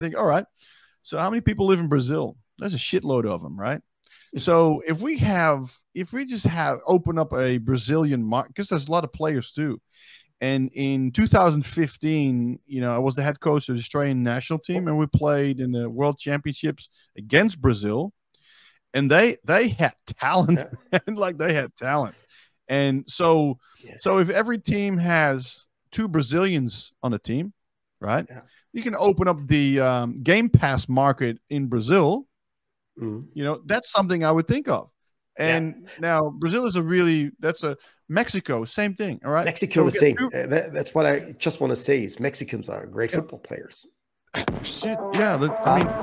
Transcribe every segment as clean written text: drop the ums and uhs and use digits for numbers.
think, all right, so how many people live in Brazil? There's a shitload of them, right? So if we just have open up a Brazilian market, because there's a lot of players too. And in 2015, I was the head coach of the Australian national team, and we played in the World Championships against Brazil. And they had talent, and like they had talent. And so if every team has two Brazilians on a team, right? Yeah. You can open up the Game Pass market in Brazil. That's something I would think of. And now Brazil is that's a Mexico, same thing. All right. Mexico is same. That's what I just want to say is Mexicans are great football players. Shit. Yeah. I mean.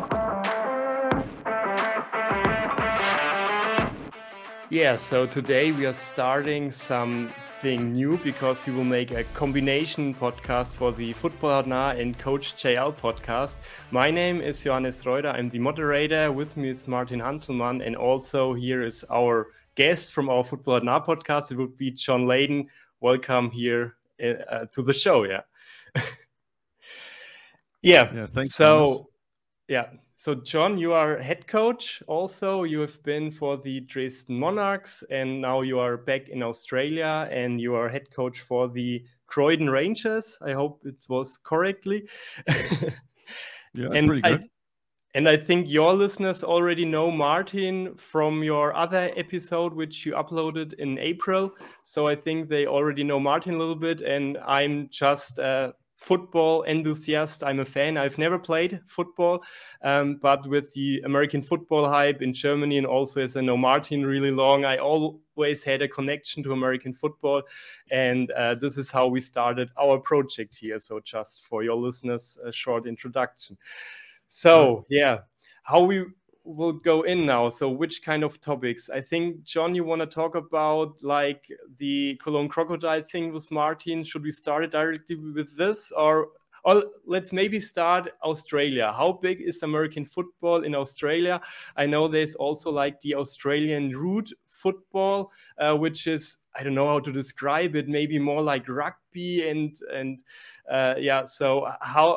Yeah, so today we are starting something new because we will make a combination podcast for the Football Hotna and Coach JL podcast. My name is Johannes Reuter. I'm the moderator. With me is Martin Hanselmann. And also here is our guest from our Football Hotna podcast. It would be John Layden. Welcome here to the show. Yeah. Thanks. So, So, John, you are head coach also. You have been for the Dresden Monarchs, and now you are back in Australia, and you are head coach for the Croydon Rangers. I hope it was correctly. Yeah, pretty good. I think your listeners already know Martin from your other episode, which you uploaded in April. So I think they already know Martin a little bit, and I'm just football enthusiast. I'm a fan. I've never played football, but with the American football hype in Germany, and also as I know Martin really long, I always had a connection to American football, and this is how we started our project here. So just for your listeners, a short introduction. So how we will go in now. So which kind of topics? I think, John, you want to talk about like the Cologne Crocodile thing with Martin. Should we start it directly with this, or let's maybe start Australia? How big is American football in Australia? I know there's also like the Australian root football, which is, I don't know how to describe it, maybe more like rugby and So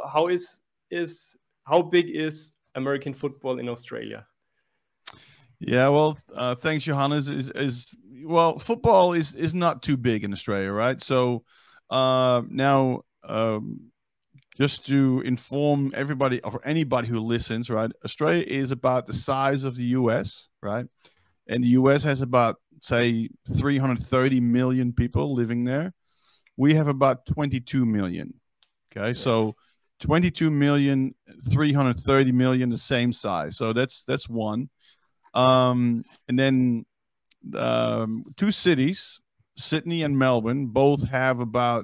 how big is American football in Australia? Yeah, well, thanks, Johannes. Football is not too big in Australia, right? So now, just to inform everybody or anybody who listens, right? Australia is about the size of the US, right? And the US has about, say, 330 million people living there. We have about 22 million. Okay, so 22 million, 330 million, the same size. So that's one. And then two cities, Sydney and Melbourne, both have about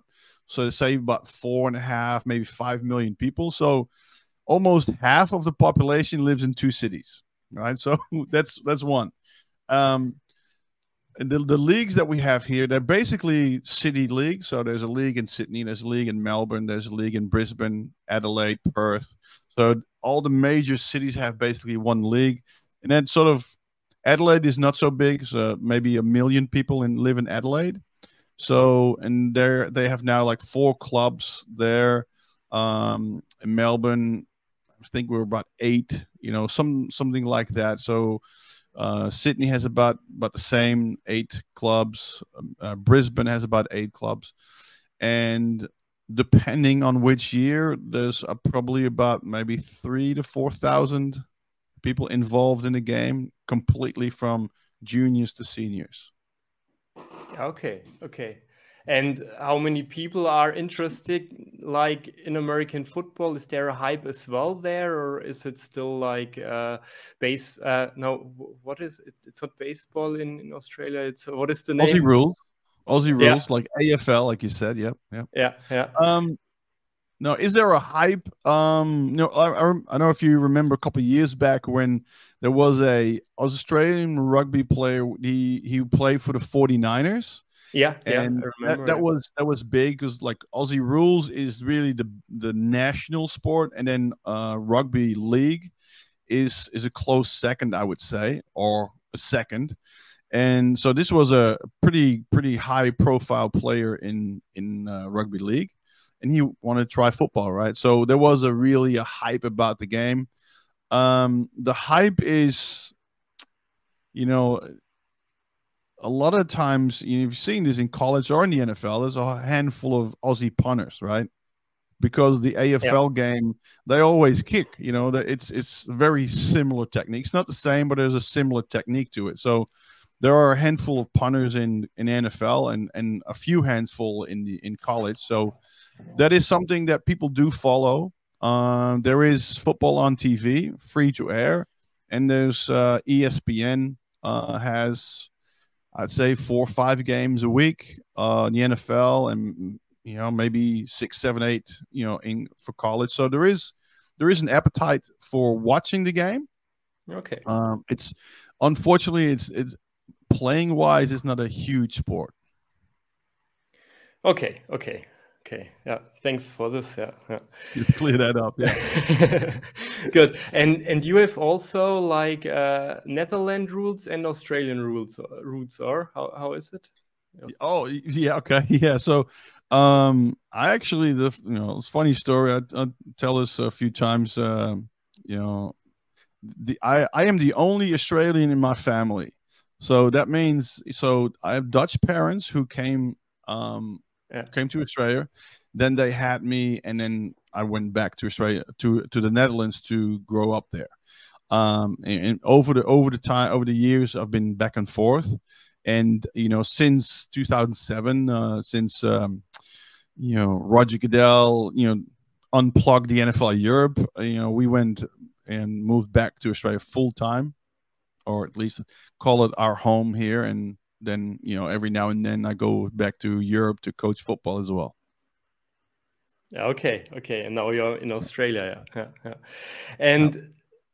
4.5, maybe 5 million people. So almost half of the population lives in two cities, right? So that's one. And the leagues that we have here, they're basically city leagues. So there's a league in Sydney, there's a league in Melbourne, there's a league in Brisbane, Adelaide, Perth. So all the major cities have basically one league. And then sort of Adelaide is not so big, so maybe 1 million people live in Adelaide. So, and they have now like 4 clubs there. In Melbourne, I think we're about 8, something like that. So Sydney has about the same, 8 clubs. Brisbane has about 8 clubs. And depending on which year, there's probably about maybe 3,000 to 4,000 people involved in the game, completely from juniors to seniors. Okay. And how many people are interested, like in American football? Is there a hype as well there, or is it still like base? No, what is it? It's not baseball in Australia. It's what is the name? Aussie rules, like AFL, like you said. Yeah. No, is there a hype? I don't know if you remember a couple of years back when there was a Australian rugby player. He played for the 49ers. Yeah, and I remember that was big because like Aussie rules is really the national sport, and then rugby league is a close second, I would say, or a second. And so this was a pretty high profile player in rugby league. and he wanted to try football, right? So there was a hype about the game. The hype is, a lot of times, you've seen this in college or in the NFL, there's a handful of Aussie punters, right? Because the AFL game, they always kick. It's very similar technique. It's not the same, but there's a similar technique to it. So there are a handful of punters in NFL and a few handful in college. So that is something that people do follow. There is football on TV, free to air, and there's ESPN has, I'd say, 4 or 5 games a week in the NFL, and maybe 6, 7, 8, for college. So there is an appetite for watching the game. Okay. It's unfortunately it's playing wise, it's not a huge sport. Okay. Yeah. Thanks for this. Yeah. Just clear that up. Yeah. Good. And you have also like Netherlands rules and Australian rules, or how is it? Yes. Oh, yeah. Okay. Yeah. So, I actually, it's a funny story. I tell this a few times. I am the only Australian in my family. So that means, I have Dutch parents who came to Australia. Then they had me, and then I went back to Australia, to the Netherlands to grow up there. And over the years, I've been back and forth. And since 2007, since Roger Goodell, unplugged the NFL Europe, we went and moved back to Australia full time, or at least call it our home here. And then, every now and then I go back to Europe to coach football as well. Okay. And now you're in Australia. Yeah. And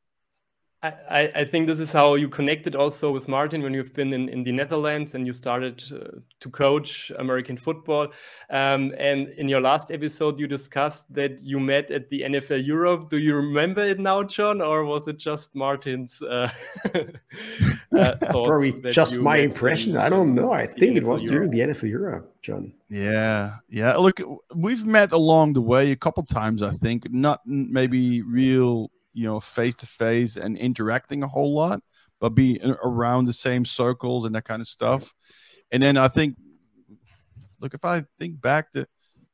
I think this is how you connected also with Martin when you've been in the Netherlands and you started to coach American football. And in your last episode, you discussed that you met at the NFL Europe. Do you remember it now, John, or was it just Martin's Probably just my impression. I don't know. I think it was during the NFL Europe, John. Yeah. Look, we've met along the way a couple times, I think. Not maybe real, face to face and interacting a whole lot, but be around the same circles and that kind of stuff. And then I think, look, if I think back to,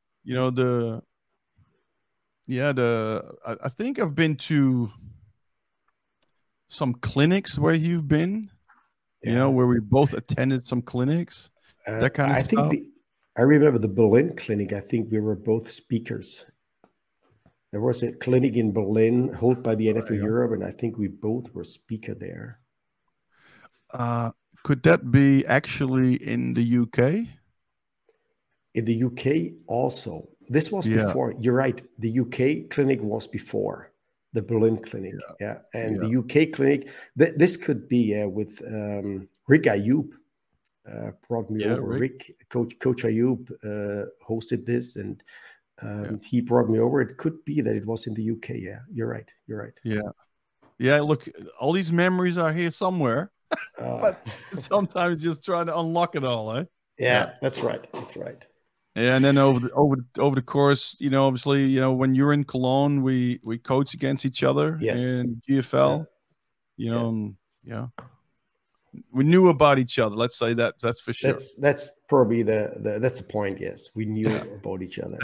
I think I've been to some clinics where you've been, where we both attended some clinics, that kind of stuff. I remember the Berlin clinic. I think we were both speakers. There was a clinic in Berlin held by the NFL Europe, and I think we both were speaker there. Could that be actually in the UK? In the UK also. This was before. You're right. The UK clinic was before the Berlin clinic. Yeah. And the UK clinic, this could be with Rick Ayoub. Brought me over. Rick, Coach Ayoub hosted this, and he brought me over. It could be that it was in the UK. Yeah, you're right. Yeah. Look, all these memories are here somewhere, but sometimes just trying to unlock it all, eh? Yeah, that's right. Yeah, and then over the course, obviously, when you're in Cologne, we coach against each other in GFL. We knew about each other. Let's say that's for sure. That's probably that's the point. Yes, we knew about each other.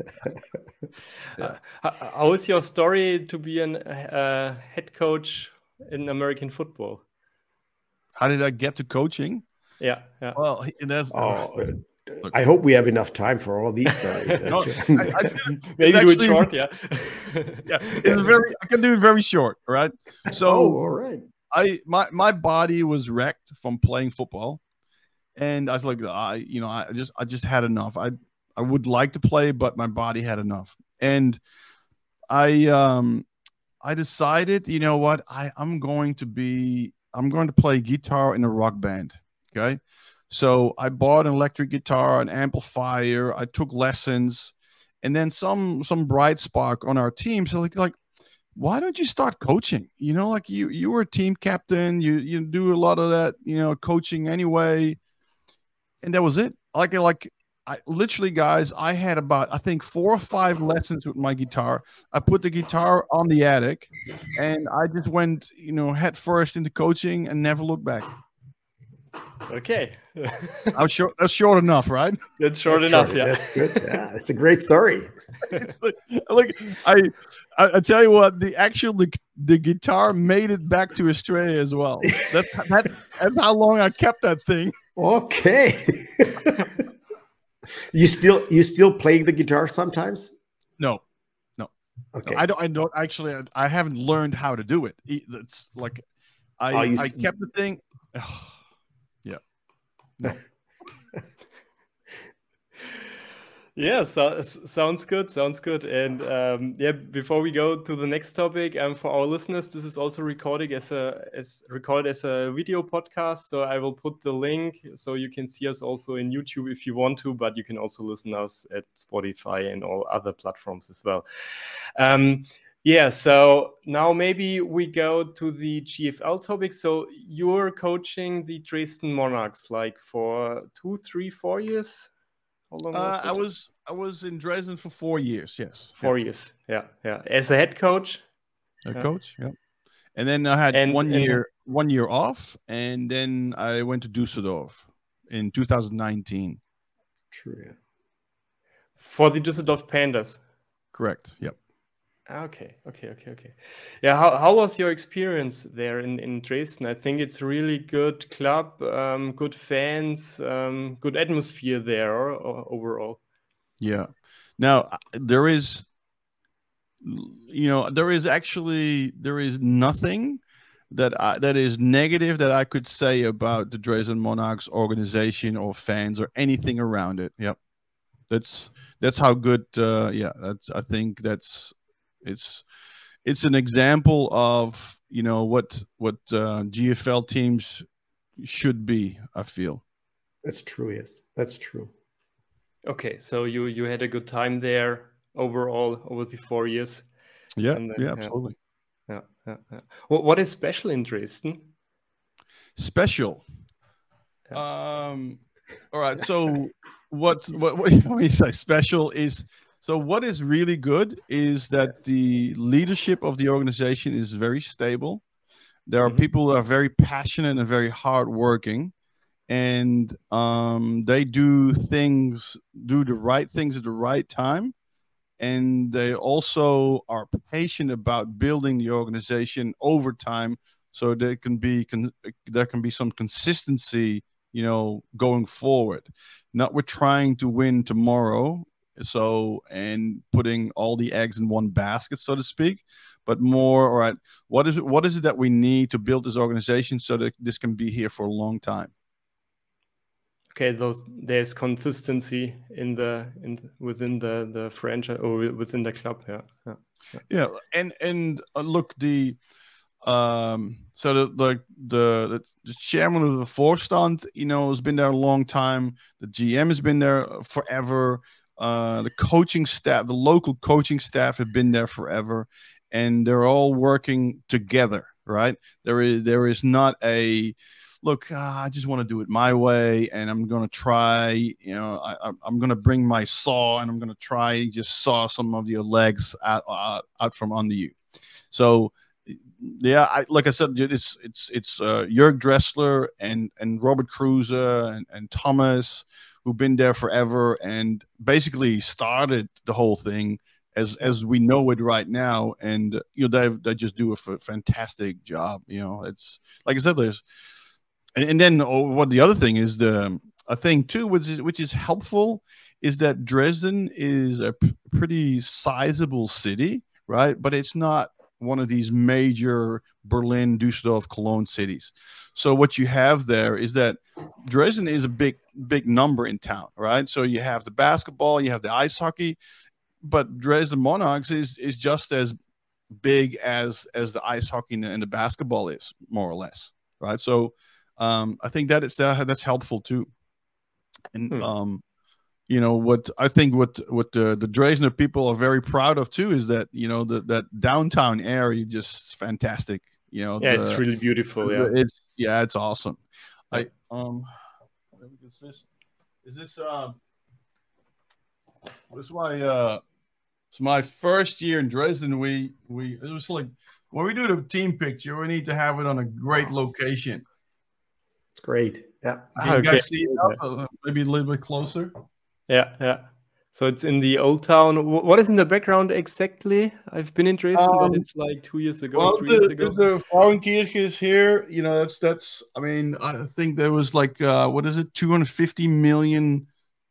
How is your story to be a head coach in American football? How did I get to coaching? Yeah. Well, that's. I hope we have enough time for all these stories. Maybe do it short. Yeah. I can do it very short. Right. So. All right. My body was wrecked from playing football, and I was like, I just had enough. I would like to play, but my body had enough, and I decided, what, I'm going to play guitar in a rock band. Okay, so I bought an electric guitar, an amplifier. I took lessons, and then some bright spark on our team. So like. Why don't you start coaching? Like you were a team captain. You do a lot of that, coaching anyway. And that was it. Like literally, guys, I had about, I think, 4 or 5 lessons with my guitar. I put the guitar on the attic, and I just went, head first into coaching and never looked back. Okay. That's short enough, right? That's short enough. Yeah, that's good. Yeah, it's a great story. It's like I tell you what, the guitar made it back to Australia as well. That's how long I kept that thing. Okay. You still play the guitar sometimes? No. Okay. I don't actually. I haven't learned how to do it. It's like I kept the thing. Yeah. No. Yeah, sounds good. Sounds good. And before we go to the next topic, for our listeners, this is also recorded as a video podcast. So I will put the link so you can see us also in YouTube if you want to, but you can also listen to us at Spotify and all other platforms as well. So now maybe we go to the GFL topic. So you're coaching the Dresden Monarchs like for 2, 3, 4 years. How long was I was in Dresden for 4 years. Yes, 4 years. Yeah. As a head coach. Coach. Yeah. And then I had 1 year off, and then I went to Düsseldorf in 2019. True. Yeah. For the Düsseldorf Pandas. Correct. Yep. Okay. Yeah, how was your experience there in Dresden? I think it's a really good club, good fans, good atmosphere there overall. Yeah. Now there is nothing that is negative that I could say about the Dresden Monarchs organization or fans or anything around it. Yep. That's how good. I think it's an example of what GFL teams should be. I feel that's true. Yes, that's true. Okay, so you had a good time there overall over the 4 years. Yeah, absolutely. Yeah. What is special in Dresden? Special. Yeah. All right. So what when you say special is. So what is really good is that the leadership of the organization is very stable. There are people who are very passionate and very hardworking, and they do the right things at the right time, and they also are patient about building the organization over time, so there can be some consistency, going forward. Not we're trying to win tomorrow. And putting all the eggs in one basket, so to speak, but more, all right, what is it that we need to build this organization so that this can be here for a long time? Okay, there's consistency within the franchise or within the club. Yeah. And look, so the chairman of the Vorstand, has been there a long time. The GM has been there forever. The coaching staff, the local coaching staff, have been there forever, and they're all working together, right? There is not a look. I just want to do it my way, and I'm going to try. I'm going to bring my saw, and I'm going to try just saw some of your legs out from under you. So, yeah, like I said, it's Jörg Dressler and Robert Kruse and Thomas, who've been there forever and basically started the whole thing as we know it right now. And they just do a fantastic job. It's like I said, and then what the other thing is, I think too, which is helpful, is that Dresden is a pretty sizable city, right? But it's not one of these major Berlin, Düsseldorf, Cologne cities. So what you have there is that Dresden is a big number in town, right? So you have the basketball, you have the ice hockey, but Dresden Monarchs is just as big as the ice hockey and the basketball is, more or less, right? So I think that's helpful too. And what I think what the Dresdner people are very proud of too is that that downtown area just fantastic. It's really beautiful. Yeah, it's awesome. What is this? Is this That's why it's my first year in Dresden. We it was like when we do the team picture, we need to have it on a great location. It's great. Yeah. Can you guys see it? Maybe a little bit closer. Yeah. So it's in the old town. What is in the background exactly? I've been in Dresden, but it's like 2 years ago, well, 3 years ago. The Frauenkirche is here. You know, that's. I mean, I think there was like what is it? 250 million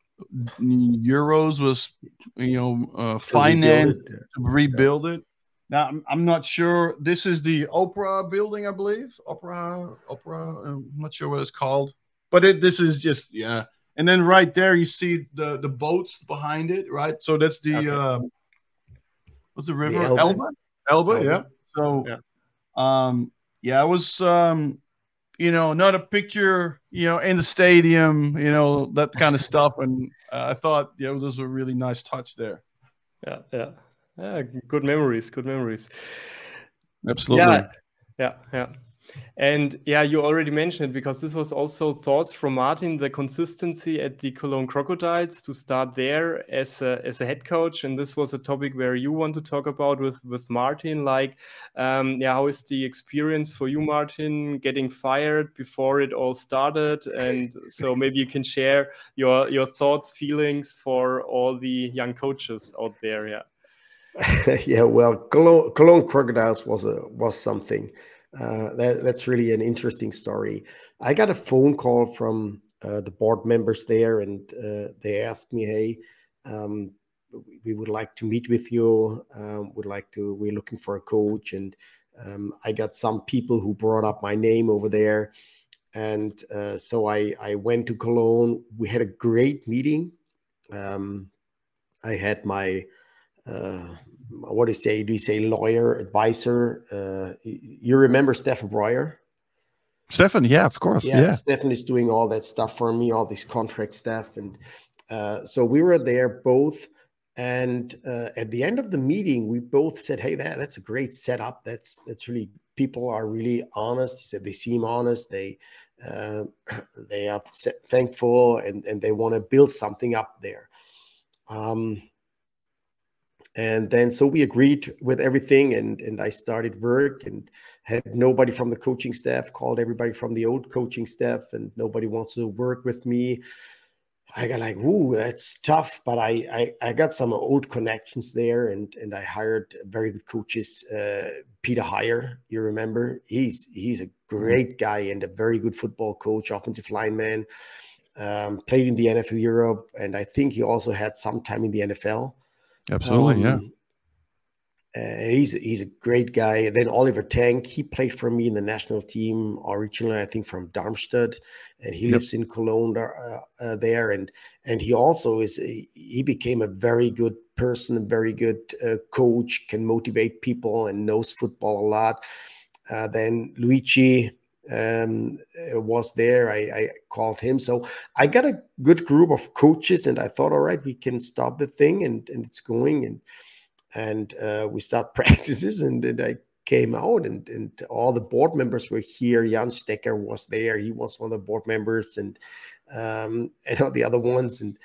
euros was financed to rebuild it. Now I'm not sure. This is the Opera building, I believe. Opera. I'm not sure what it's called, but this is just And then right there you see the boats behind it, right? So that's the what's the river? Elbe, yeah. So it was not a picture, in the stadium, that kind of stuff. And I thought, this was a really nice touch there. Yeah. Good memories. Absolutely. Yeah. And you already mentioned it, because this was also thoughts from Martin, the consistency at the Cologne Crocodiles to start there as a head coach. And this was a topic where you want to talk about with Martin, like, how is the experience for you, Martin, getting fired before it all started? And so maybe you can share your thoughts, feelings for all the young coaches out there. Yeah, well, Cologne Crocodiles was something. That's really an interesting story. I got a phone call from the board members there, and they asked me, "Hey, we would like to meet with you. We're looking for a coach." And I got some people who brought up my name over there, and so I went to Cologne. We had a great meeting. I had my what do you say? Do you say lawyer, advisor? You remember Stefan Breuer? Stefan, yeah, of course. Yeah. Stefan is doing all that stuff for me, all this contract stuff. And so we were there both. And at the end of the meeting, we both said, "Hey, that's a great setup. That's really, people are really honest." He said they seem honest. They are thankful, and they want to build something up there. And then so we agreed with everything, and I started work and had nobody from the coaching staff, called everybody from the old coaching staff, and nobody wants to work with me. I got like, ooh, that's tough. But I got some old connections there, and I hired very good coaches. Peter Heyer, you remember? He's a great guy and a very good football coach, offensive lineman. Played in the NFL Europe, and I think he also had some time in the NFL. Absolutely, yeah. He's a great guy. And then Oliver Tank, he played for me in the national team originally, I think from Darmstadt, and he lives in Cologne there. And he also he became a very good person, a very good coach, can motivate people and knows football a lot. Then Luigi was there. I called him. So I got a good group of coaches, and I thought, all right, we can stop the thing, and it's going. And we start practices, and I came out, and all the board members were here. Jan Stecker was there. He was one of the board members, and all the other ones. And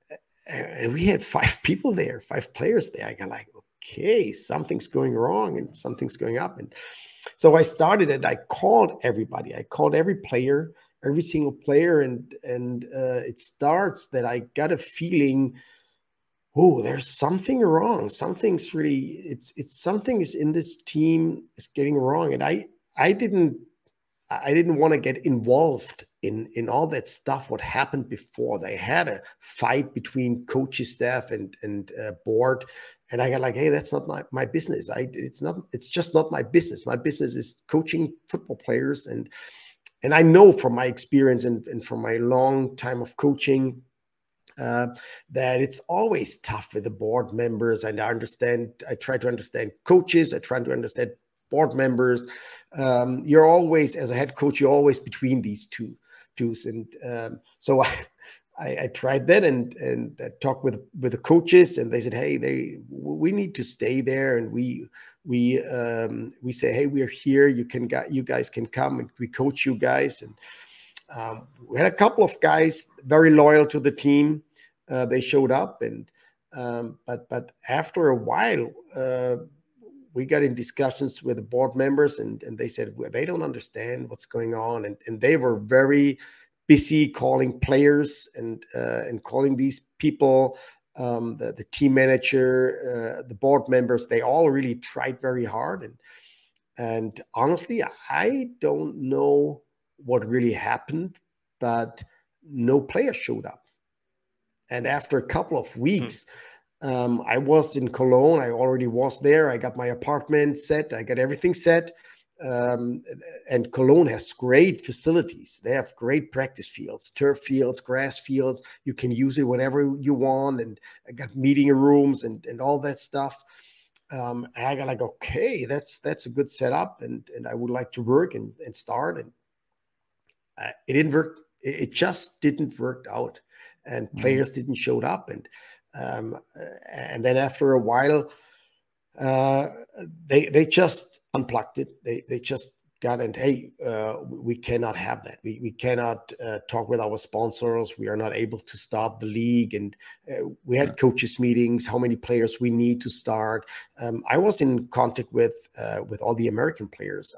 we had 5 people there, 5 players there. I got like, okay, something's going wrong and something's going up. And so I started, and I called everybody. I called every player, every single player. And it starts that I got a feeling, oh, there's something wrong. Something's really, something is in this team is getting wrong. And I didn't want to get involved in all that stuff, what happened before. They had a fight between coaches, staff, and board. And I got like, hey, that's not my business. It's just not my business. My business is coaching football players. And I know from my experience and from my long time of coaching, that it's always tough with the board members. And I try to understand coaches. I try to understand board members. You're always, as a head coach, you're always between these two. And so I tried that and talked with the coaches, and they said, hey, we need to stay there. And we say, hey, we're here. You guys can come, and we coach you guys. And we had a couple of guys very loyal to the team. They showed up, and But after a while, we got in discussions with the board members, and they said, well, they don't understand what's going on, and they were very busy calling players and calling these people, the team manager, the board members. They all really tried very hard, and honestly, I don't know what really happened, but no players showed up. And after a couple of weeks, I was in Cologne. I already was there. I got my apartment set. I got everything set. And Cologne has great facilities. They have great practice fields, turf fields, grass fields. You can use it whenever you want. And I got meeting rooms and all that stuff. And I got like, okay, that's a good setup. And I would like to work and start. And it didn't work. It just didn't work out. And players didn't show up. And then after a while, they just unplugged it. They just got in. Hey, we cannot have that. We cannot talk with our sponsors. We are not able to start the league. And we had coaches meetings. How many players we need to start? I was in contact with all the American players.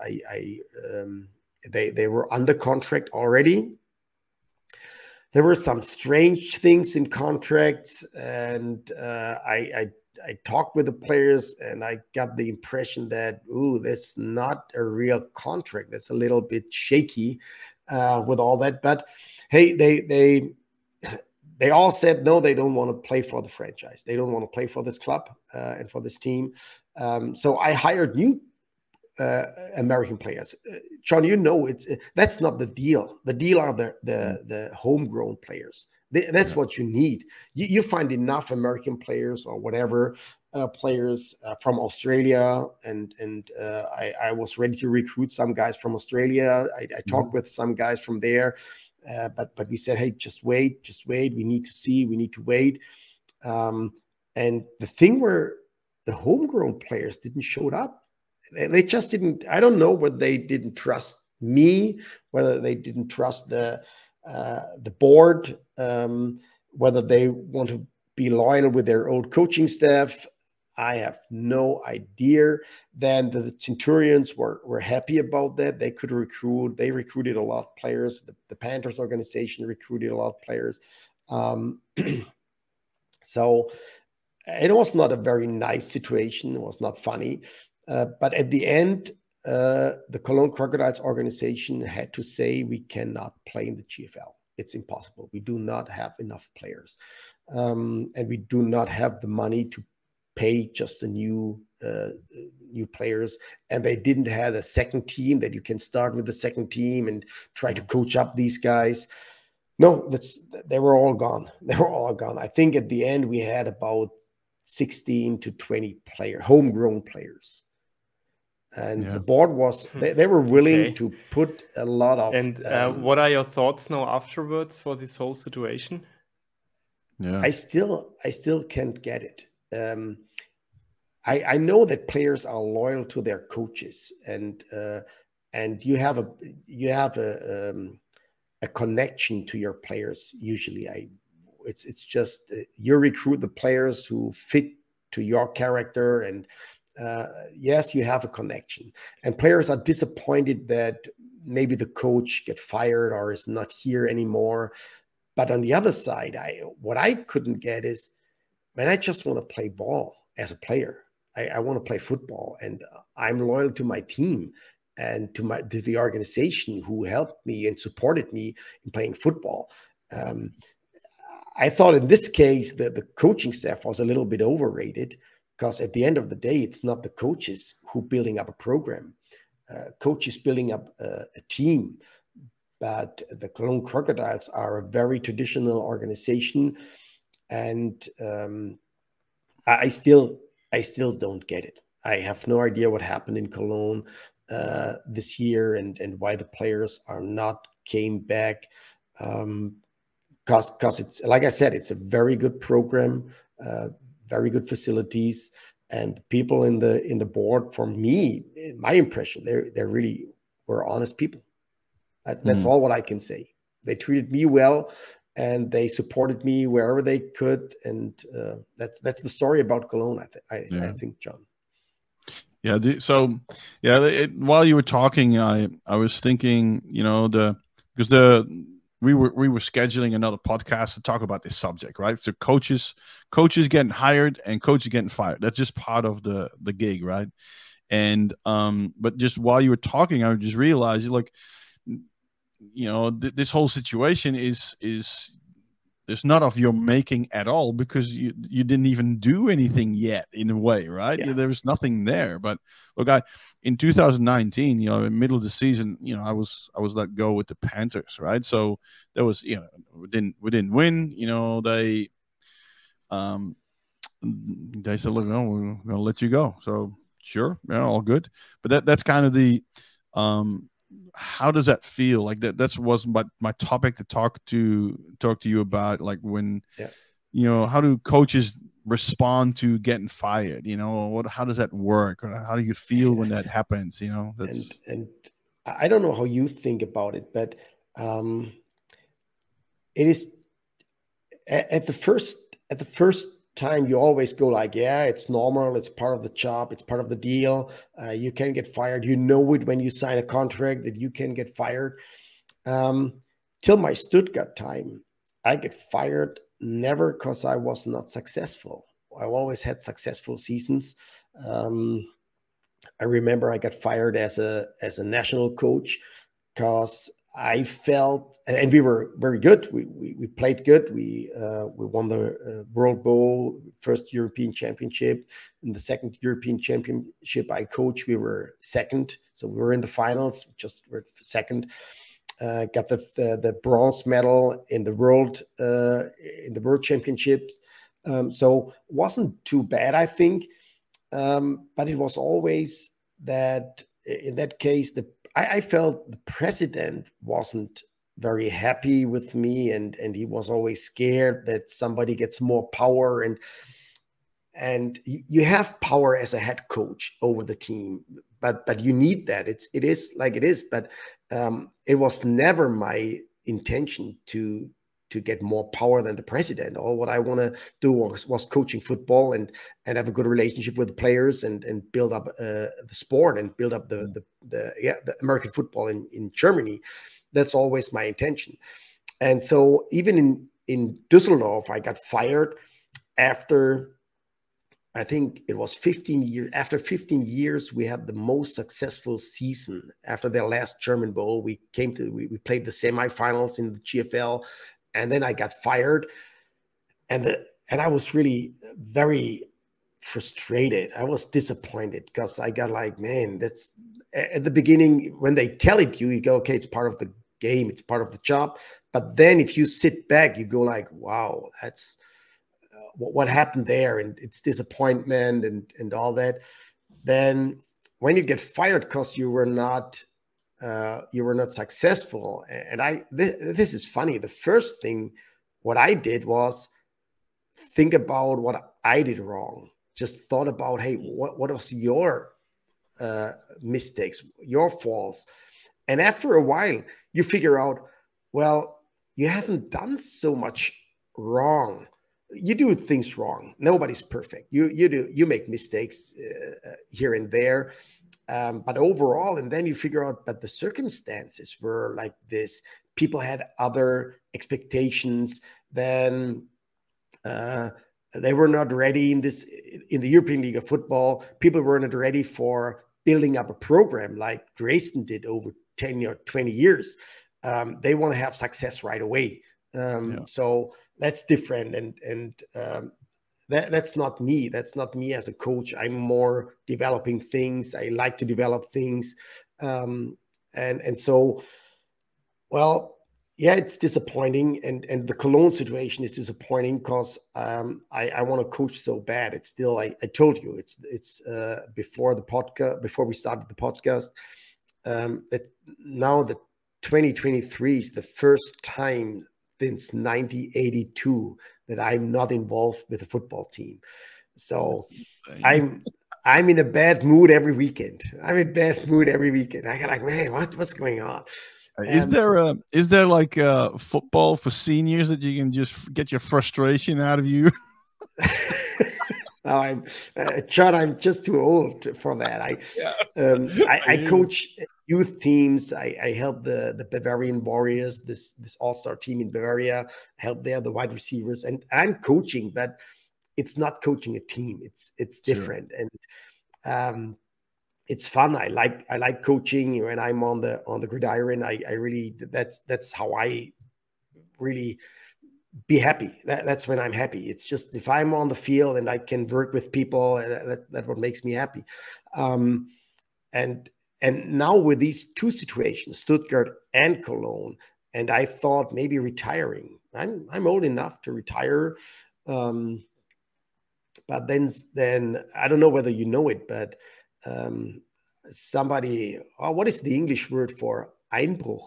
They were under contract already. There were some strange things in contracts, and I talked with the players, and I got the impression that, that's not a real contract. That's a little bit shaky with all that. But hey, they all said no, they don't want to play for the franchise. They don't want to play for this club and for this team. So I hired new American players. John, that's not the deal. The deal are the homegrown players. That's what you need. You find enough American players or whatever players from Australia, and I was ready to recruit some guys from Australia. I talked with some guys from there, but we said, hey, just wait. We need to see. We need to wait. And the thing where the homegrown players didn't show up. They just didn't. I don't know whether they didn't trust me, whether they didn't trust the board, whether they want to be loyal with their old coaching staff. I have no idea. Then the Centurions were happy about that. They could recruit. They recruited a lot of players. The Panthers organization recruited a lot of players. So it was not a very nice situation. It was not funny. But at the end, the Cologne Crocodiles organization had to say we cannot play in the GFL. It's impossible. We do not have enough players. And we do not have the money to pay just the new players. And they didn't have a second team that you can start with the second team and try to coach up these guys. No, they were all gone. They were all gone. I think at the end we had about 16 to 20 homegrown players. And the board was, they were willing to put a lot of... And what are your thoughts now afterwards for this whole situation? Yeah, I still can't get it. I know that players are loyal to their coaches, and you have a connection to your players. Usually, it's just you recruit the players who fit to your character, and yes, you have a connection. And players are disappointed that maybe the coach get fired or is not here anymore. But on the other side, what I couldn't get is, man, I just want to play ball as a player. I want to play football, and I'm loyal to my team and to the organization who helped me and supported me in playing football. I thought in this case that the coaching staff was a little bit overrated, because at the end of the day, it's not the coaches who building up a program. Coaches building up a team. But the Cologne Crocodiles are a very traditional organization, and I still don't get it. I have no idea what happened in Cologne this year and why the players are not came back. Because it's, like I said, it's a very good program, very good facilities, and people in the board, for me, in my impression, they really were honest people. That's all what I can say. They treated me well, and they supported me wherever they could. And that's the story about Cologne, I think, John. Yeah. While you were talking, I was thinking, because we were scheduling another podcast to talk about this subject, right? So coaches getting hired and coaches getting fired. That's just part of the gig, right? And but just while you were talking, I just realized, like, this whole situation is there's not of your making at all, because you didn't even do anything yet, in a way, right? Yeah. There was nothing there. But look, in 2019, in the middle of the season, I was let go with the Panthers, right? So there was, we didn't win. They said, look, no, we're gonna let you go. So sure, all good. But that's kind of the how does that feel? Like that was my topic to talk to you about, like, when how do coaches respond to getting fired? How does that work? Or how do you feel when that happens? That's and I don't know how you think about it, but it is at the first time, you always go like, yeah, it's normal, it's part of the job, it's part of the deal. You can get fired. You know it when you sign a contract that you can get fired. Till my Stuttgart time, I get fired never because I was not successful. I always had successful seasons. I remember I got fired as a national coach because I felt, and we were very good. We played good. We won the World Bowl, first European Championship. In the second European Championship I coached, we were second. So we were in the finals, just were second. Got the bronze medal in the World Championships. So it wasn't too bad, I think. But it was always that in that case, I felt the president wasn't very happy with me, and he was always scared that somebody gets more power, and you have power as a head coach over the team, but you need that. It is like it is, but it was never my intention to get more power than the president. All what I want to do was coaching football and have a good relationship with the players and build up the sport and build up the American football in Germany. That's always my intention. And so even in Düsseldorf, I got fired after, I think it was 15 years. After 15 years, we had the most successful season. After their last German Bowl, we played the semifinals in the GFL. And then I got fired, and I was really very frustrated. I was disappointed because I got like, man, that's at the beginning when they tell it you go, okay, it's part of the game, it's part of the job. But then if you sit back, you go like, wow, that's what happened there, and it's disappointment and all that. Then when you get fired because you were not successful. And this is funny. The first thing what I did was think about what I did wrong. Just thought about, hey, what was your mistakes, your faults? And after a while, you figure out, well, you haven't done so much wrong. You do things wrong. Nobody's perfect. You make mistakes here and there. But overall, and then you figure out, but the circumstances were like this. People had other expectations. Then they were not ready in the European League of Football. People were not ready for building up a program like Dresden did over 10 or 20 years. They want to have success right away. So that's different. And that's not me. That's not me as a coach. I'm more developing things. I like to develop things. And so, well, yeah, it's disappointing. And the Cologne situation is disappointing because I want to coach so bad. It's still, I told you, it's before we started the podcast, that now the 2023 is the first time since 1982 that I'm not involved with a football team. So I'm in a bad mood every weekend. I got like, man, what's going on? Is there like football for seniors that you can just get your frustration out of you? No, John. I'm just too old for that. I coach youth teams. I help the Bavarian Warriors, this all-star team in Bavaria. I help there the wide receivers, and I'm coaching, but it's not coaching a team. It's different, and it's fun. I like coaching when I'm on the gridiron. I really that's how I really be happy. That's when I'm happy. It's just if I'm on the field and I can work with people, that's what makes me happy. And now with these two situations, Stuttgart and Cologne, and I thought maybe retiring. I'm old enough to retire, but then I don't know whether you know it, but somebody. Oh, what is the English word for Einbruch?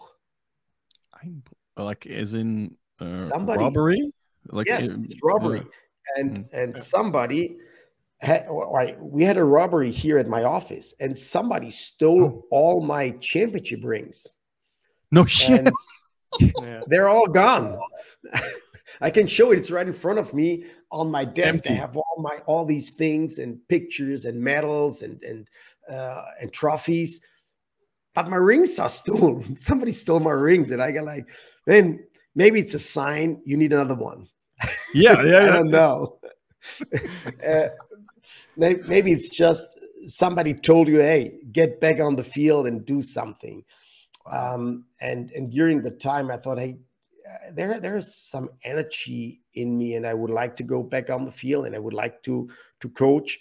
Like as in. Somebody, robbery? Like yes, it's robbery. And somebody we had a robbery here at my office, and somebody stole all my championship rings. No shit. They're all gone. I can show it. It's right in front of me on my desk. Empty. I have all these things and pictures and medals and trophies. But my rings are stolen. Somebody stole my rings, and I got like, man. Maybe it's a sign you need another one. Yeah. I don't know. Maybe it's just somebody told you, hey, get back on the field and do something. And during the time, I thought, hey, there's some energy in me, and I would like to go back on the field, and I would like to coach.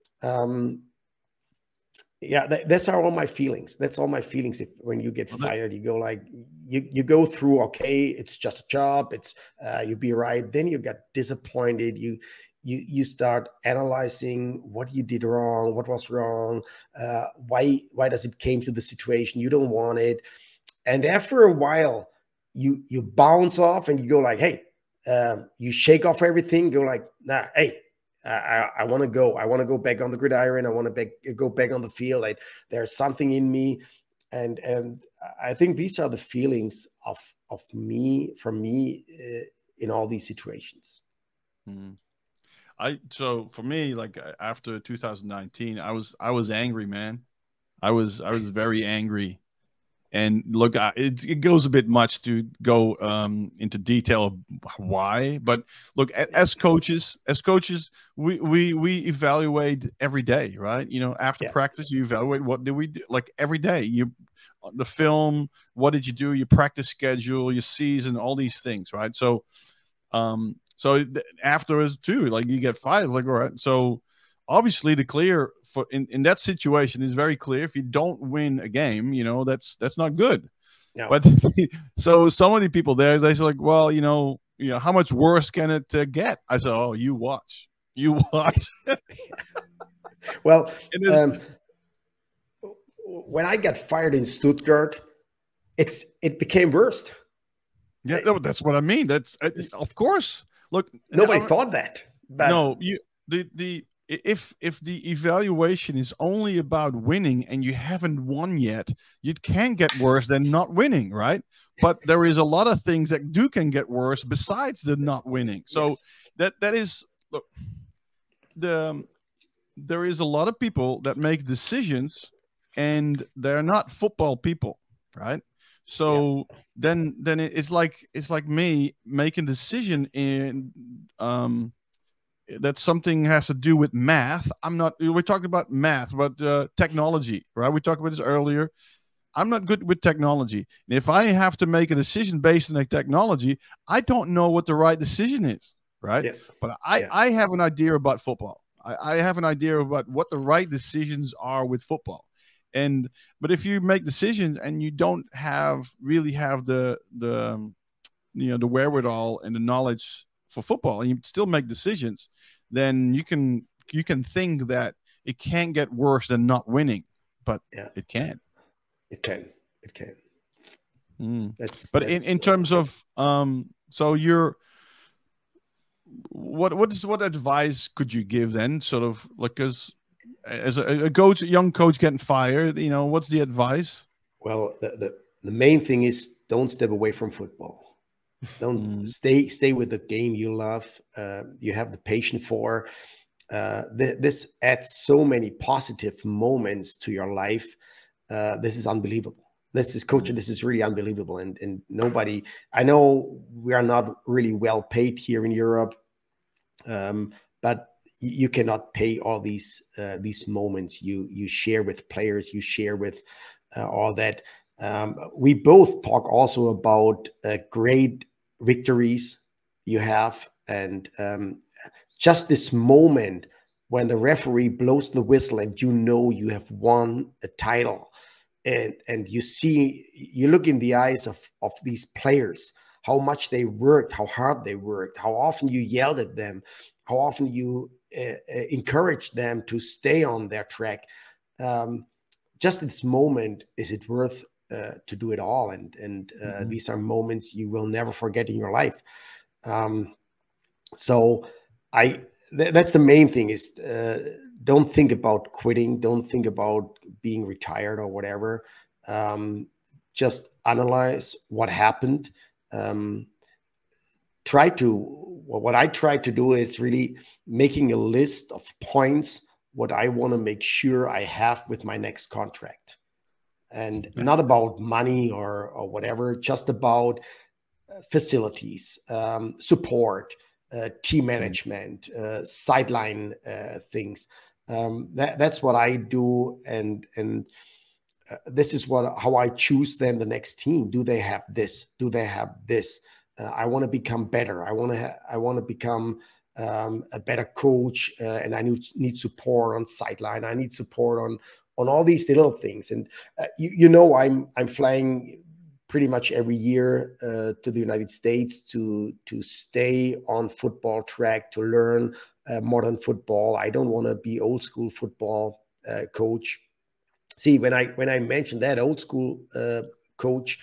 That's all my feelings. That's all my feelings. When you get fired, you go like you go through. Okay, it's just a job. It's you be right. Then you get disappointed. You start analyzing what you did wrong, what was wrong, why does it came to the situation you don't want it, and after a while, you bounce off and you go like, hey, you shake off everything. Go like, nah, hey. I want to go. I want to go back on the gridiron. I want to go back on the field. There's something in me, and I think these are the feelings of me from me in all these situations. So for me, like after 2019, I was angry, man. I was very angry. And look, it goes a bit much to go into detail of why. But look, as coaches, we evaluate every day, right? You know, after practice, you evaluate what did we do, like every day. The film, what did you do? Your practice schedule, your season, all these things, right? So, afterwards too, like you get fired, like all right, so. Obviously, the clear for in that situation is very clear. If you don't win a game, you know that's not good. Yeah. But so many people there, they say like, well, you know, how much worse can it get? I said, oh, you watch. Well, when I got fired in Stuttgart, it became worse. Yeah, that's what I mean. That's of course. Look, nobody thought that. But no, If the evaluation is only about winning and you haven't won yet, it can get worse than not winning, right? But there is a lot of things that can get worse besides the not winning. So that is look, there is a lot of people that make decisions and they're not football people, right? So then it's like me making a decision in that something has to do with math. We're talking about math, but technology, right? We talked about this earlier. I'm not good with technology. And if I have to make a decision based on the technology, I don't know what the right decision is, right? Yes. But I have an idea about football. I have an idea about what the right decisions are with football. But if you make decisions and you don't really have the wherewithal and the knowledge for football, and you still make decisions, then you can think that it can't get worse than not winning, but it can. It can. In terms of so you're what advice could you give then? Sort of like as a young coach getting fired, what's the advice? Well, the main thing is don't step away from football. Don't stay with the game you love. You have the passion for. This adds so many positive moments to your life. This is unbelievable. This is really unbelievable. And nobody, I know we are not really well paid here in Europe, but you cannot pay all these moments you share with players, you share with all that. We both talk also about great victories you have, and just this moment when the referee blows the whistle and you know you have won a title, and you look in the eyes of these players, how much they worked, how hard they worked, how often you yelled at them, how often you encouraged them to stay on their track. Just this moment, is it worth to do it all? And these are moments you will never forget in your life. So that's the main thing is don't think about quitting. Don't think about being retired or whatever. Just analyze what happened. What I try to do is really making a list of points, what I want to make sure I have with my next contract. And not about money or whatever, just about facilities, support, team management, sideline things. That's what I do, and this is how I choose then the next team. Do they have this? Do they have this? I want to become better. I want to become a better coach, and I need support on sideline. I need support on all these little things. And I'm flying pretty much every year to the United States to stay on football track, to learn modern football. I don't want to be old school football coach. See, when I mentioned that old school coach,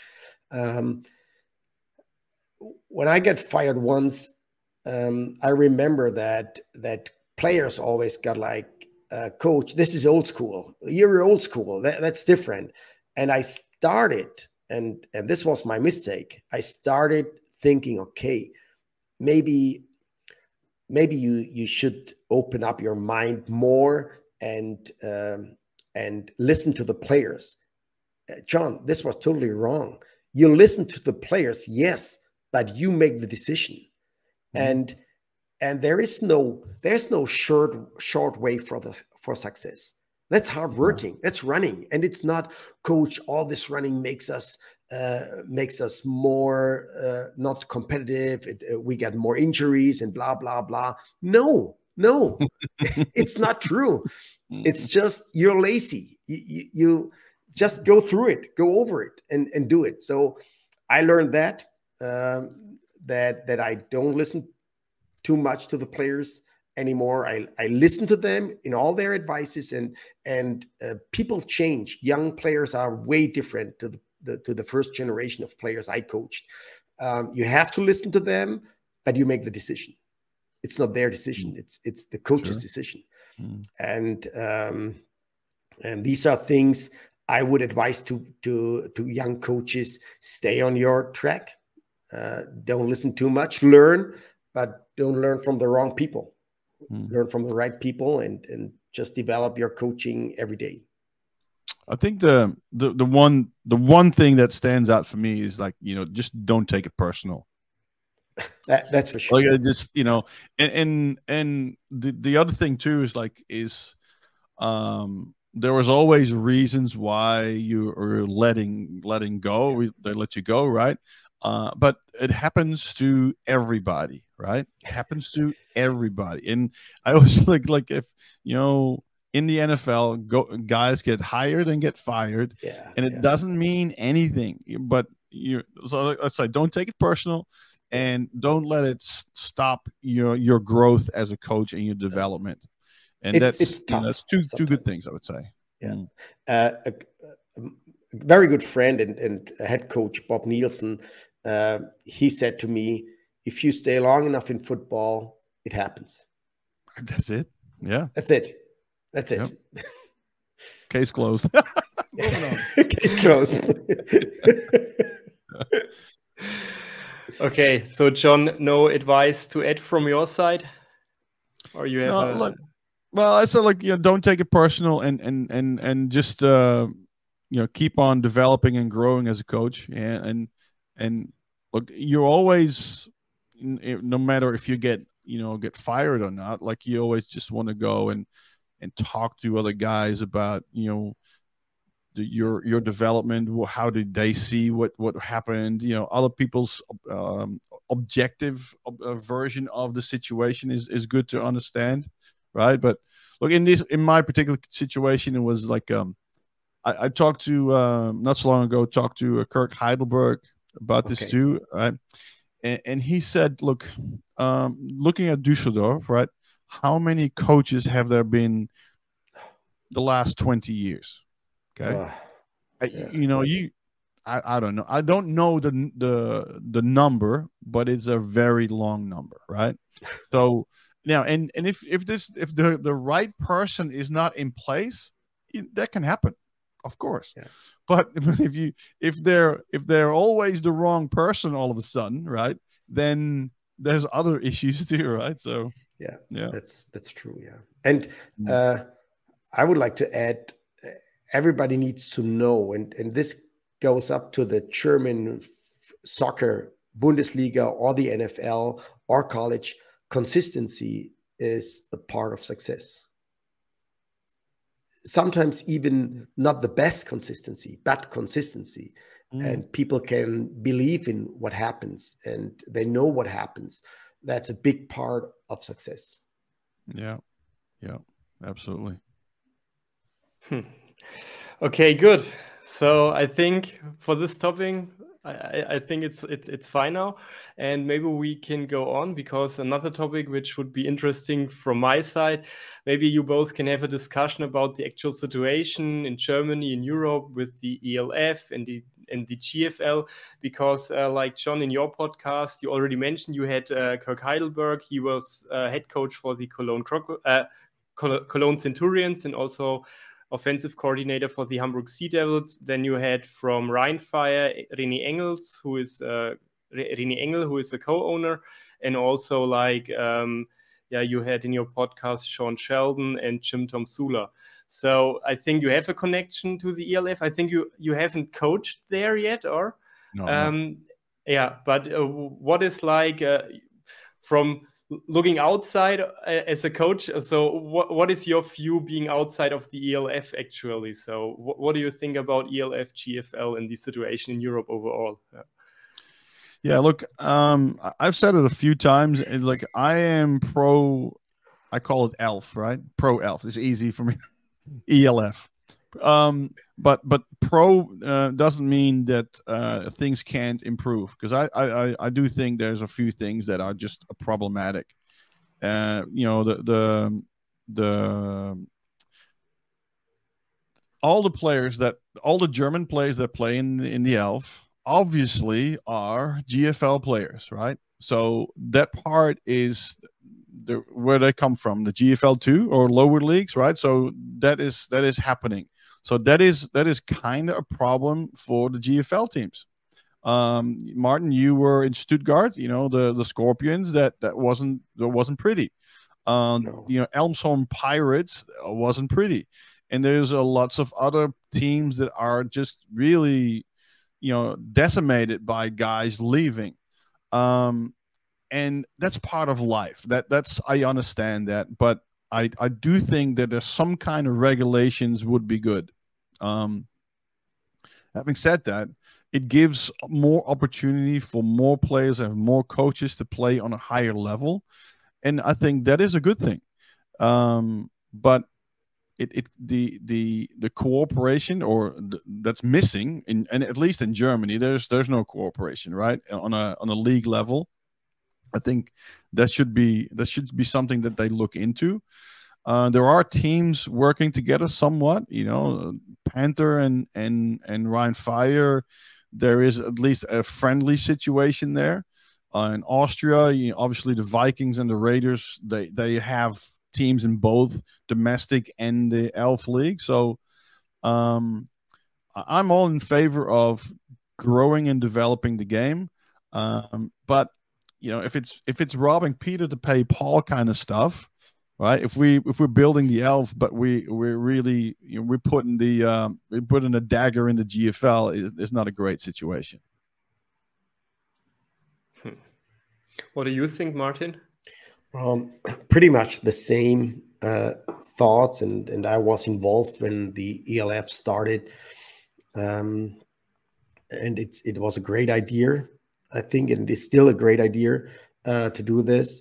when I get fired once, I remember that players always got like, coach, this is old school. You're old school. That's different. And I started, and this was my mistake. I started thinking, okay, maybe you should open up your mind more and listen to the players. John, this was totally wrong. You listen to the players, yes, but you make the decision. And there's no short way for success. That's hard working. That's running, and it's not, coach, all this running makes us more not competitive. We get more injuries and blah blah blah. No, it's not true. It's just you're lazy. You just go through it, go over it, and do it. So I learned that I don't listen too much to the players anymore. I listen to them in all their advices, and people change. Young players are way different to the first generation of players I coached. You have to listen to them, but you make the decision. It's not their decision. It's the coach's decision. And these are things I would advise to young coaches: stay on your track. Don't listen too much. Learn, but don't learn from the wrong people. Learn from the right people, and just develop your coaching every day. I think the one thing that stands out for me is, like, just don't take it personal. That's for sure. Like, just, and the other thing too is there was always reasons why you are letting go. They let you go, right? But it happens to everybody, right? It happens to everybody. And I always like if, in the NFL, guys get hired and get fired, and it doesn't mean anything. But so let's say, don't take it personal, and don't let it stop your growth as a coach and your development. And that's two good things, I would say. Yeah. A very good friend and head coach, Bob Nielsen, he said to me, if you stay long enough in football, it happens. That's it. Yeah. That's it. Yep. Case closed. Case closed. Okay, so John, no advice to add from your side, or you have look, well, I said, like, don't take it personal, and just keep on developing and growing as a coach, and look, you're always, no matter if you get fired or not, like, you always just want to go and talk to other guys about your development. How did they see what happened? Other people's objective version of the situation is good to understand, right? But look, in my particular situation, it was like I talked to not so long ago, talked to Kurt Heidelberg about this too, right? And he said, look, looking at Düsseldorf, right? How many coaches have there been the last 20 years? Okay. I don't know. I don't know the number, but it's a very long number, right? So now, and if the right person is not in place, that can happen, of course. Yeah. But if they're always the wrong person all of a sudden, right? Then there's other issues too, right? So yeah, that's true. Yeah, and I would like to add, everybody needs to know, and this goes up to the German soccer Bundesliga or the NFL or college. Consistency is a part of success. Sometimes even not the best consistency, but consistency. And people can believe in what happens and they know what happens. That's a big part of success. Yeah, absolutely. Okay, good. So I think for this topic, I think it's fine now, and maybe we can go on, because another topic which would be interesting from my side, maybe you both can have a discussion about the actual situation in Germany, in Europe, with the ELF and the GFL, because like John, in your podcast, you already mentioned you had Kirk Heidelberg. He was head coach for the Cologne Centurions and also offensive coordinator for the Hamburg Sea Devils. Then you had from Rheinfire René Engel, who is a co-owner, and also you had in your podcast Sean Sheldon and Jim Tomsula. So I think you have a connection to the ELF. I think you haven't coached there yet, or no. Yeah. But what is like from looking outside as a coach? So what is your view being outside of the ELF actually? So what do you think about ELF, GFL, and the situation in Europe overall? Yeah, look, I've said it a few times. And like, I am pro. I call it ELF, right? Pro ELF. It's easy for me. ELF. But pro doesn't mean that things can't improve, because I do think there's a few things that are just problematic. All the German players that play in the ELF obviously are GFL players, right? So that part is where they come from, the GFL 2 or lower leagues, right? So that is happening. So that is kind of a problem for the GFL teams. Martin, you were in Stuttgart, the Scorpions. That wasn't pretty. No. Elmshorn Pirates wasn't pretty, and there's lots of other teams that are just really, decimated by guys leaving. And that's part of life. I understand that, but I do think that there's some kind of regulations would be good. Having said that, it gives more opportunity for more players and more coaches to play on a higher level, and I think that is a good thing. But the cooperation that's missing and at least in Germany, there's no cooperation, right, on a league level. I think that should be something that they look into. There are teams working together somewhat, Panther and Rheinfire. There is at least a friendly situation there. In Austria, obviously the Vikings and the Raiders, they have teams in both domestic and the ELF league. So I'm all in favor of growing and developing the game, but if it's robbing Peter to pay Paul kind of stuff, right? If we're building the elf, but we're really we're putting a dagger in the GFL, is not a great situation. What do you think, Martin? Pretty much the same thoughts, and I was involved when the ELF started, and it was a great idea, I think, and it is still a great idea to do this.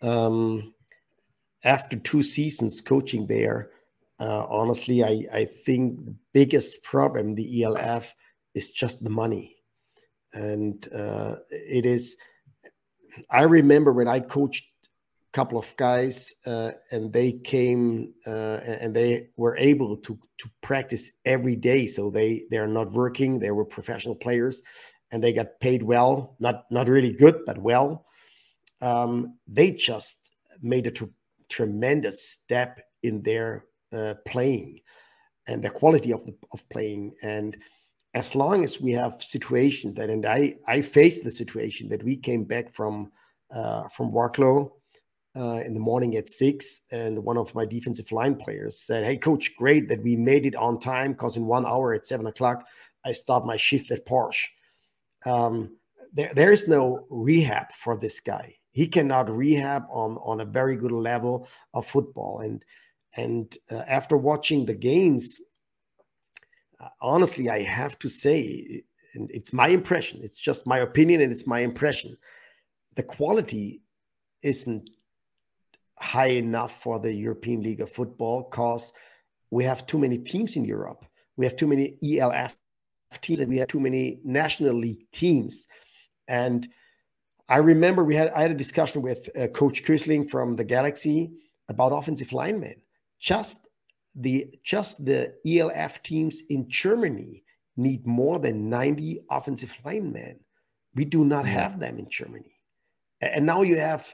After 2 seasons coaching there, honestly, I think the biggest problem the ELF is just the money, and it is. I remember when I coached a couple of guys, and they came and they were able to practice every day. So they are not working. They were professional players, and they got paid well. Not really good, but well. They just made a tremendous step in their playing and the quality of playing. And as long as we have situations that, and I faced the situation that we came back from Warklo in the morning at 6, and one of my defensive line players said, "Hey, coach, great that we made it on time, because in 1 hour at 7 o'clock, I start my shift at Porsche." There is no rehab for this guy. He cannot rehab on a very good level of football. And after watching the games, honestly, I have to say, and it's my impression, it's just my opinion and it's my impression, the quality isn't high enough for the European League of Football, because we have too many teams in Europe. We have too many ELF teams, and we have too many National League teams. And I remember I had a discussion with Coach Kösling from the Galaxy about offensive linemen. Just the ELF teams in Germany need more than 90 offensive linemen. We do not have them in Germany. And now you have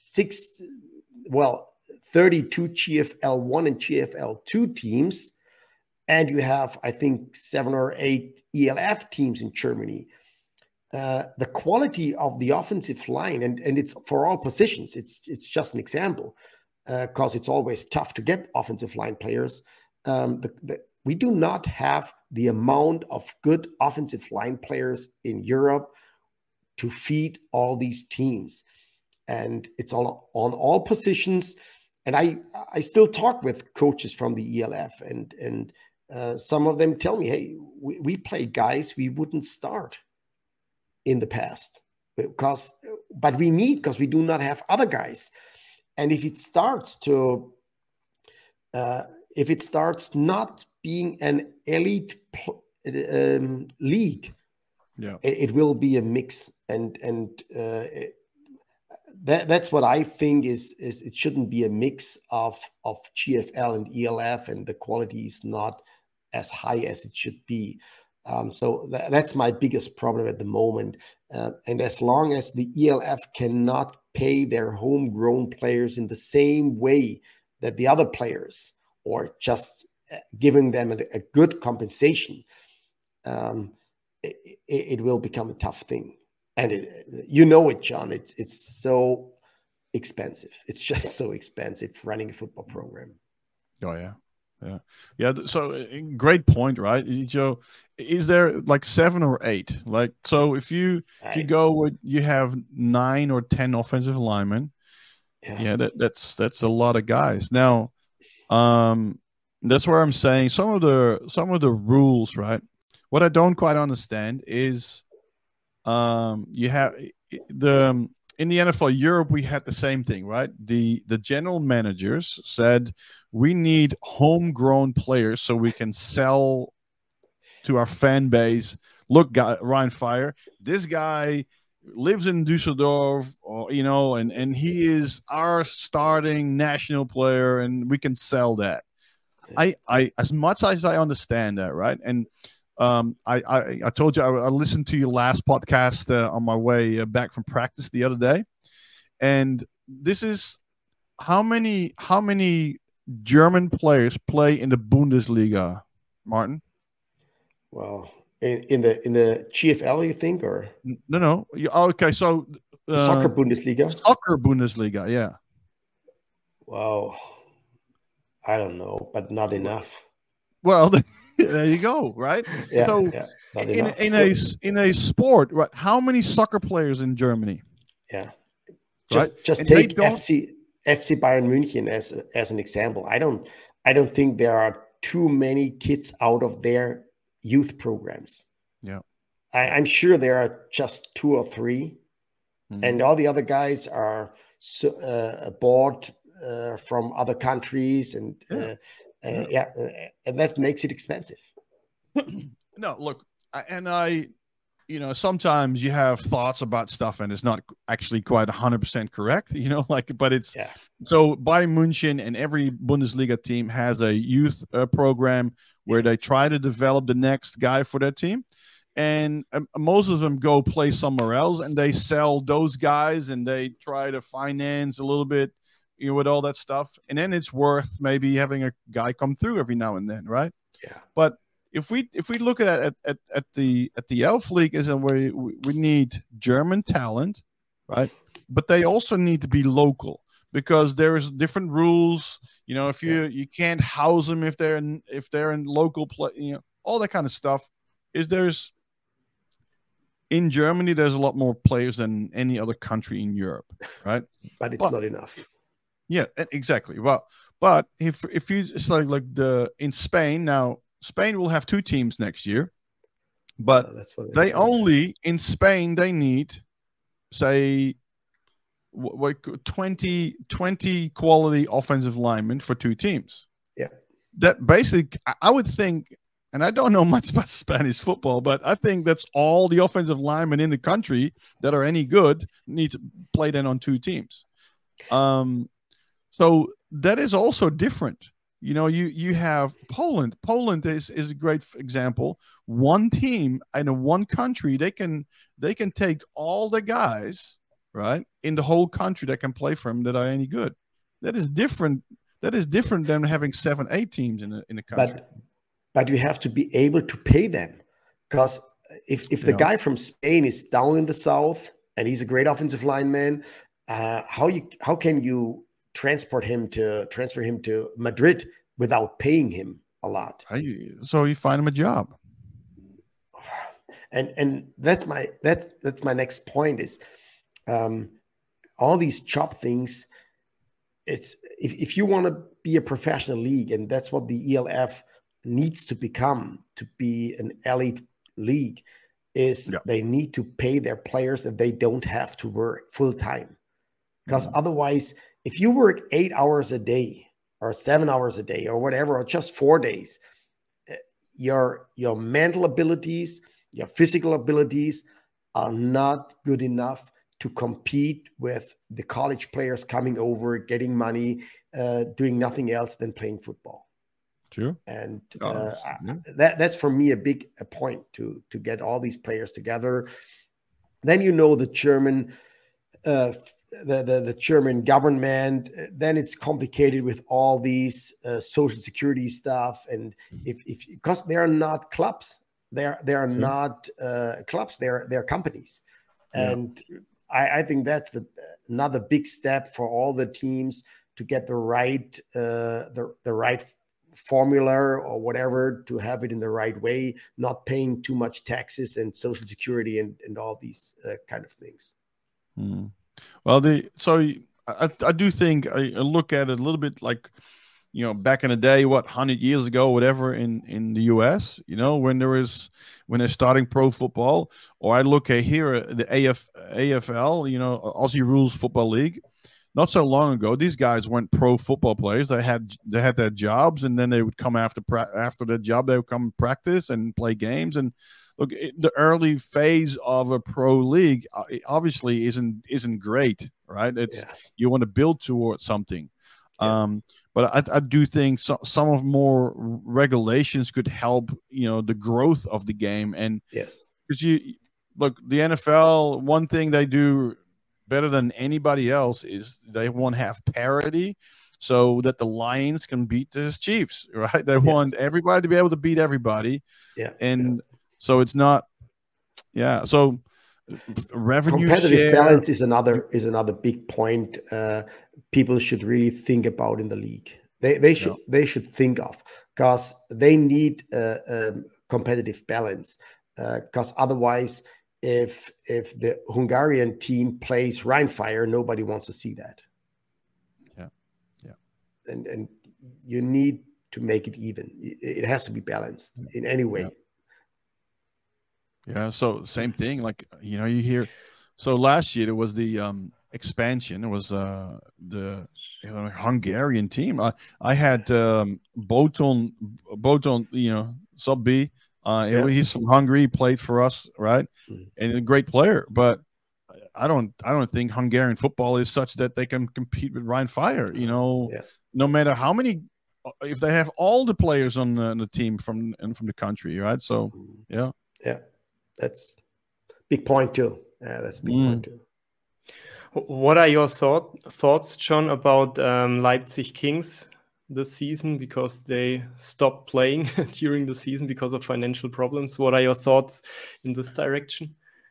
32 GFL1 and GFL2 teams, and you have, I think, 7 or 8 ELF teams in Germany. The quality of the offensive line, and it's for all positions, it's just an example, because it's always tough to get offensive line players. We do not have the amount of good offensive line players in Europe to feed all these teams. And it's on all positions. And I still talk with coaches from the ELF, and some of them tell me, "Hey, we play guys we wouldn't start in the past, but we need, because we do not have other guys." And if it starts not being an elite league, it will be a mix. And that's what I think is it shouldn't be a mix of GFL and ELF, and the quality is not as high as it should be. So that's my biggest problem at the moment. And as long as the ELF cannot pay their homegrown players in the same way that the other players, or just giving them a good compensation, it will become a tough thing. And it, John, it's so expensive. It's just so expensive running a football program. Oh, yeah. So great point, right? Joe, is there like 7 or 8? Like, so if you go with, you have 9 or 10 offensive linemen, that's a lot of guys. Now, that's where I'm saying some of the rules, right? What I don't quite understand is, you have in the NFL Europe, we had the same thing, right? The general managers said, we need homegrown players so we can sell to our fan base. Look, Ryan Fire, this guy lives in Düsseldorf, and he is our starting national player, and we can sell that. I as much as I understand that, right? And I told you I listened to your last podcast on my way back from practice the other day, and this is how many German players play in the Bundesliga, Martin? Well, in the GFL, you think, or no? Okay, so soccer Bundesliga. Soccer Bundesliga, yeah. Well, I don't know, but not enough. Well, there you go, right? Yeah, so not in a sport, right? How many soccer players in Germany? Yeah, just take FC Bayern München as an example. I don't think there are too many kids out of their youth programs. Yeah, I'm sure there are just 2 or 3, and all the other guys are bought from other countries, and and that makes it expensive. No, look, sometimes you have thoughts about stuff and it's not actually quite 100% correct, but it's so Bayern München and every Bundesliga team has a youth program where they try to develop the next guy for their team. And most of them go play somewhere else and they sell those guys and they try to finance a little bit, with all that stuff. And then it's worth maybe having a guy come through every now and then, right? Yeah. But if we look at the Elf League, is where we need German talent, right? But they also need to be local because there's different rules. If you can't house them if they're in local play, all that kind of stuff. In Germany, there's a lot more players than any other country in Europe, right? But it's not enough. Yeah, exactly. Well, but if you it's like in Spain now. Spain will have 2 teams next year, but in Spain they need, say, 20 quality offensive linemen for 2 teams. Yeah, that basically I would think, and I don't know much about Spanish football, but I think that's all the offensive linemen in the country that are any good need to play then on 2 teams. So that is also different. You have Poland. Poland is a great example. One team in one country, they can take all the guys, right, in the whole country that can play for them that are any good. That is different. That is different than having 7, 8 teams in a country. But you have to be able to pay them, because if the guy from Spain is down in the south and he's a great offensive lineman, how can you transfer him to Madrid without paying him a lot? So you find him a job. And that's my next point is all these job things. It's if you want to be a professional league, and that's what the ELF needs to become to be an elite league, is they need to pay their players and they don't have to work full time, because otherwise, if you work 8 hours a day or 7 hours a day or whatever, or just 4 days, your mental abilities, your physical abilities are not good enough to compete with the college players coming over, getting money, doing nothing else than playing football. True. And that's for me a big point to get all these players together. Then the German the German government, then it's complicated with all these social security stuff, and if because they are not clubs, they are not clubs, they're companies, and I think that's another big step for all the teams to get the right formula or whatever, to have it in the right way, not paying too much taxes and social security and all these kind of things. Well, I do think I look at it a little bit like, back in the day, 100 years ago, whatever, in the US, when they're starting pro football, or I look at here, the AFL, Aussie Rules Football League. Not so long ago, these guys weren't pro football players. They had their jobs, and then they would come after their job, they would come practice and play games. And look, the early phase of a pro league obviously isn't great, right? You want to build towards something. But I do think some of more regulations could help, the growth of the game. And because the NFL, one thing they do better than anybody else is they want to have parity so that the Lions can beat the Chiefs, right? They want everybody to be able to beat everybody. And so it's not, so revenue competitive share. balance is another big point people should really think about in the league. They should think of, because they need competitive balance, because otherwise, if the Hungarian team plays Rheinfire, nobody wants to see that. And you need to make it even. It has to be balanced in any way. So same thing, like, you hear, so last year there was the expansion. It was the Hungarian team. I had Boton, sub B. He's from Hungary, played for us, right? And a great player, but I don't think Hungarian football is such that they can compete with Rheinfire. No matter how many, if they have all the players on the team from the country, right? So that's big point too. That's a big point too. What are your thoughts, John, about Leipzig Kings this season, because they stopped playing during the season because of financial problems? What are your thoughts in this direction?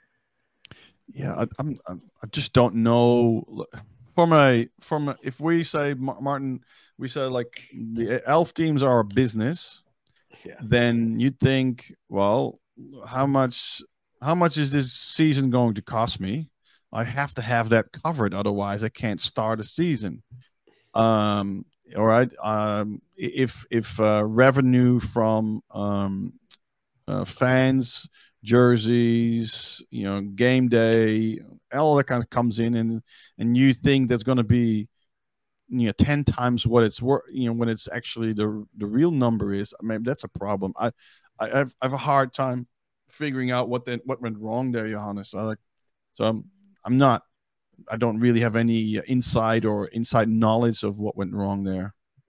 I just don't know. From if we say, Martin, we say like the elf teams are a business, then you'd think, well, how much is this season going to cost me? I have to have that covered, otherwise I can't start a season. All right. If revenue from fans, jerseys, game day, all that kind of comes in, and you think that's going to be 10 times what it's worth, when it's actually the real number is, I mean, that's a problem. I have a hard time figuring out what went wrong there, Johannes. I don't really have any inside knowledge of what went wrong there.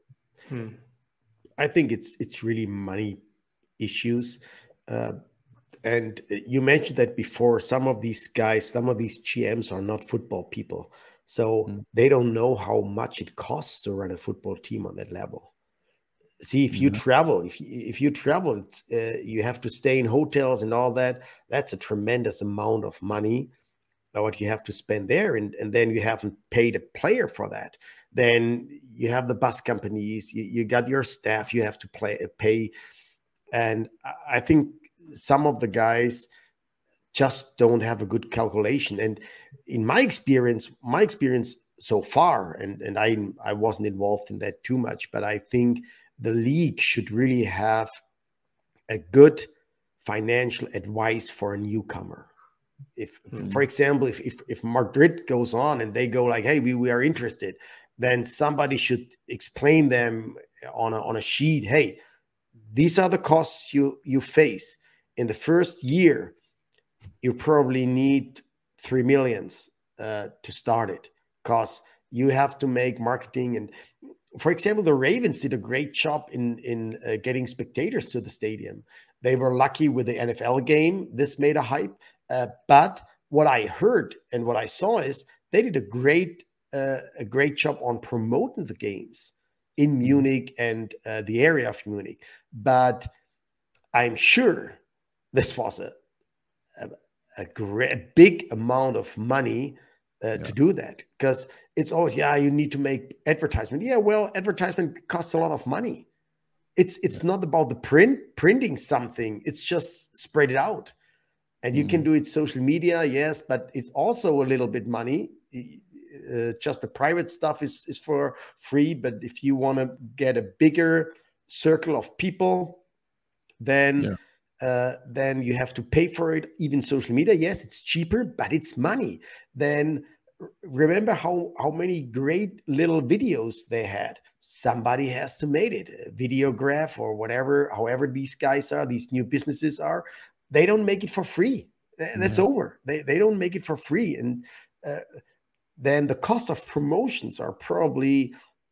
I think it's really money issues. And you mentioned that before, some of these guys, some of these GMs are not football people. So they don't know how much it costs to run a football team on that level. See, if you travel, if you travel, you have to stay in hotels and all that. That's a tremendous amount of money what you have to spend there. And then you haven't paid a player for that. Then you have the bus companies, you got your staff you have to pay. And I think some of the guys just don't have a good calculation. And in my experience so far, and I wasn't involved in that too much, but I think the league should really have a good financial advice for a newcomer. If, for example, if Madrid goes on and they go like, hey, we are interested, then somebody should explain them on a sheet, hey, these are the costs you face. In the first year, you probably need 3 million to start it, because you have to make marketing. And for example, the Ravens did a great job in getting spectators to the stadium. They were lucky with the NFL game. This made a hype. But what I heard and what I saw is they did a great job on promoting the games in Munich and the area of Munich. But I'm sure this was a big amount of money to do that, because it's always, you need to make advertisement. Yeah, well, advertisement costs a lot of money. It's not about the printing something. It's just spread it out. And you can do it social media, yes, but it's also a little bit money. Just the private stuff is for free. But if you want to get a bigger circle of people, then you have to pay for it. Even social media, yes, it's cheaper, but it's money. Then remember how many great little videos they had. Somebody has to make it, a videograph or whatever, however these guys are, these new businesses are. They don't make it for free. That's over. They don't make it for free. And then the cost of promotions are probably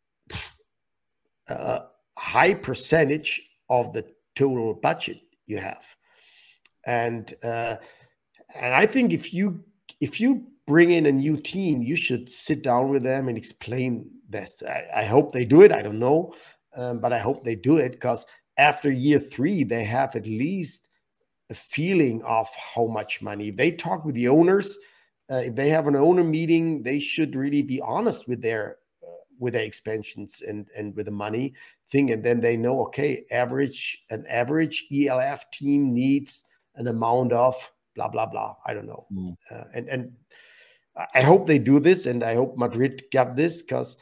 a high percentage of the total budget you have. And I think if you bring in a new team, you should sit down with them and explain this. I hope they do it. I don't know, but I hope they do it, because after year 3, they have at least a feeling of how much money. If they talk with the owners, if they have an owner meeting, they should really be honest with their expansions and with the money thing, and then they know, okay, an average ELF team needs an amount of blah blah blah. I don't know, and I hope they do this, and I hope Madrid got this, because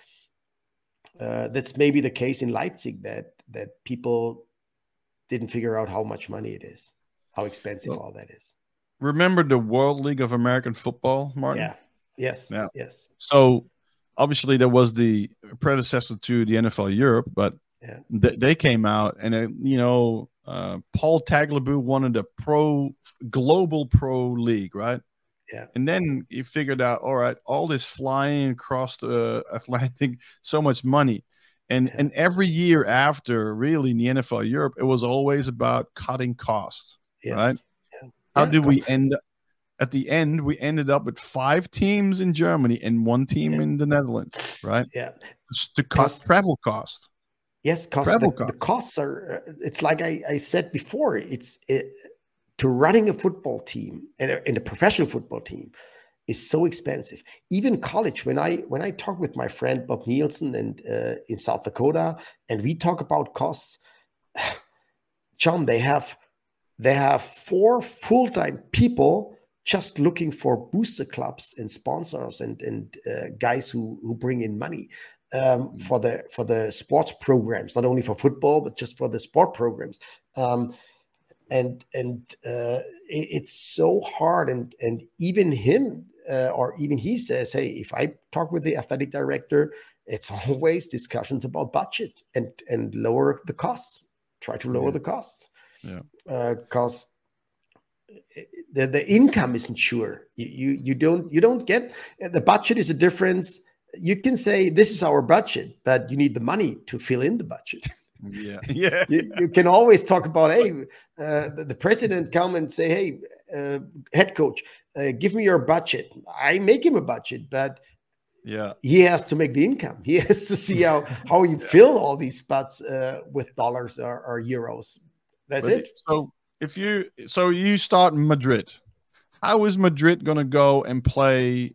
that's maybe the case in Leipzig, that people didn't figure out how much money it is, how expensive all that is. Remember the World League of American Football, Martin? Yeah. Yes. Yeah. Yes. So obviously there was the predecessor to the NFL Europe, but they came out, and Paul Tagliabue wanted a global pro league, right? Yeah. And then he figured out, all right, all this flying across the Atlantic, so much money. And every year after, really, in the NFL Europe, it was always about cutting costs, right? Yeah. How did we end up? At the end, we ended up with 5 teams in Germany and 1 team in the Netherlands, right? Yeah. To cut travel costs. Yes, the costs are, it's like I said before, to running a football team and a professional football team is so expensive. Even college, when I talk with my friend Bob Nielsen and in South Dakota, and we talk about costs, John, they have 4 full-time people just looking for booster clubs and sponsors and guys who bring in money for the sports programs, not only for football, but just for the sport programs. And it's so hard. And even him, or even he says, hey, if I talk with the athletic director, it's always discussions about budget and lower the costs, try to lower the costs. Yeah. Because the income isn't sure. You don't get, the budget is a difference. You can say this is our budget, but you need the money to fill in the budget. Yeah. You can always talk about, hey, the president come and say, hey, head coach, give me your budget. I make him a budget, but he has to make the income. He has to see how you fill all these spots with dollars or euros. That's it. So you start in Madrid. How is Madrid going to go and play?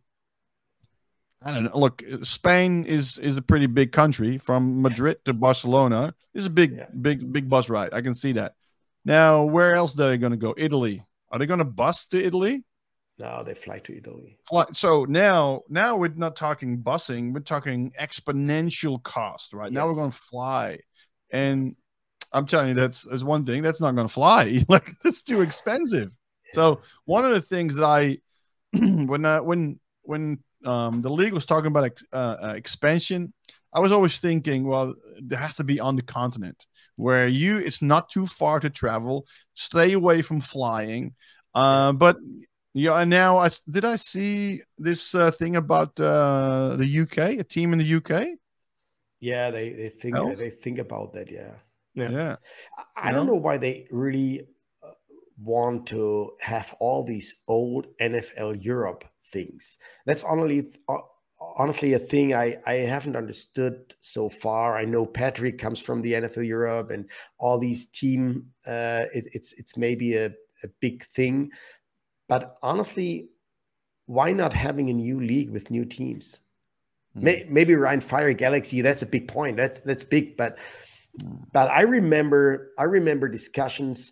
I don't know. Look, Spain is a pretty big country. From Madrid to Barcelona is a big bus ride. I can see that. Now, where else are they going to go? Italy. Are they going to bus to Italy? No, they fly to Italy. So now we're not talking busing. We're talking exponential cost, right? Yes. Now we're going to fly, and I'm telling you, that's one thing that's not going to fly. Like, that's too expensive. Yeah. So one of the things that when the league was talking about expansion, I was always thinking, well, there has to be on the continent where it's not too far to travel, stay away from flying. But and now I see this thing about the UK, a team in the UK. Yeah, they think about that. Yeah. I don't know why they really want to have all these old NFL Europe things. That's honestly a thing I haven't understood so far. I know Patrick comes from the NFL Europe and all these team. It's maybe a big thing, but honestly, why not having a new league with new teams? Maybe Ryan Fire Galaxy. That's a big point. That's big, but I remember discussions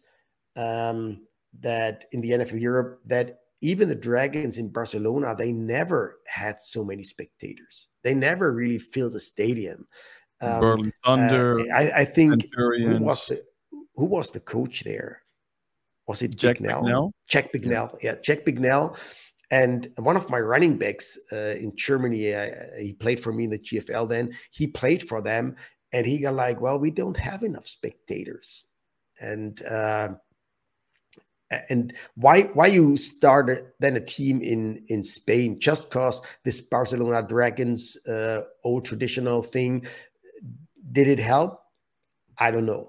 that in the NFL Europe, that even the Dragons in Barcelona, they never had so many spectators. They never really filled the stadium. Berlin Thunder. I think who was the coach there? Was it Jack Bignell? Jack Bignell. Yeah, Jack Bignell. And one of my running backs in Germany, he played for me in the GFL then. He played for them. And he got like, well, we don't have enough spectators. And why you started then a team in Spain? Just because this Barcelona Dragons old traditional thing, did it help? I don't know.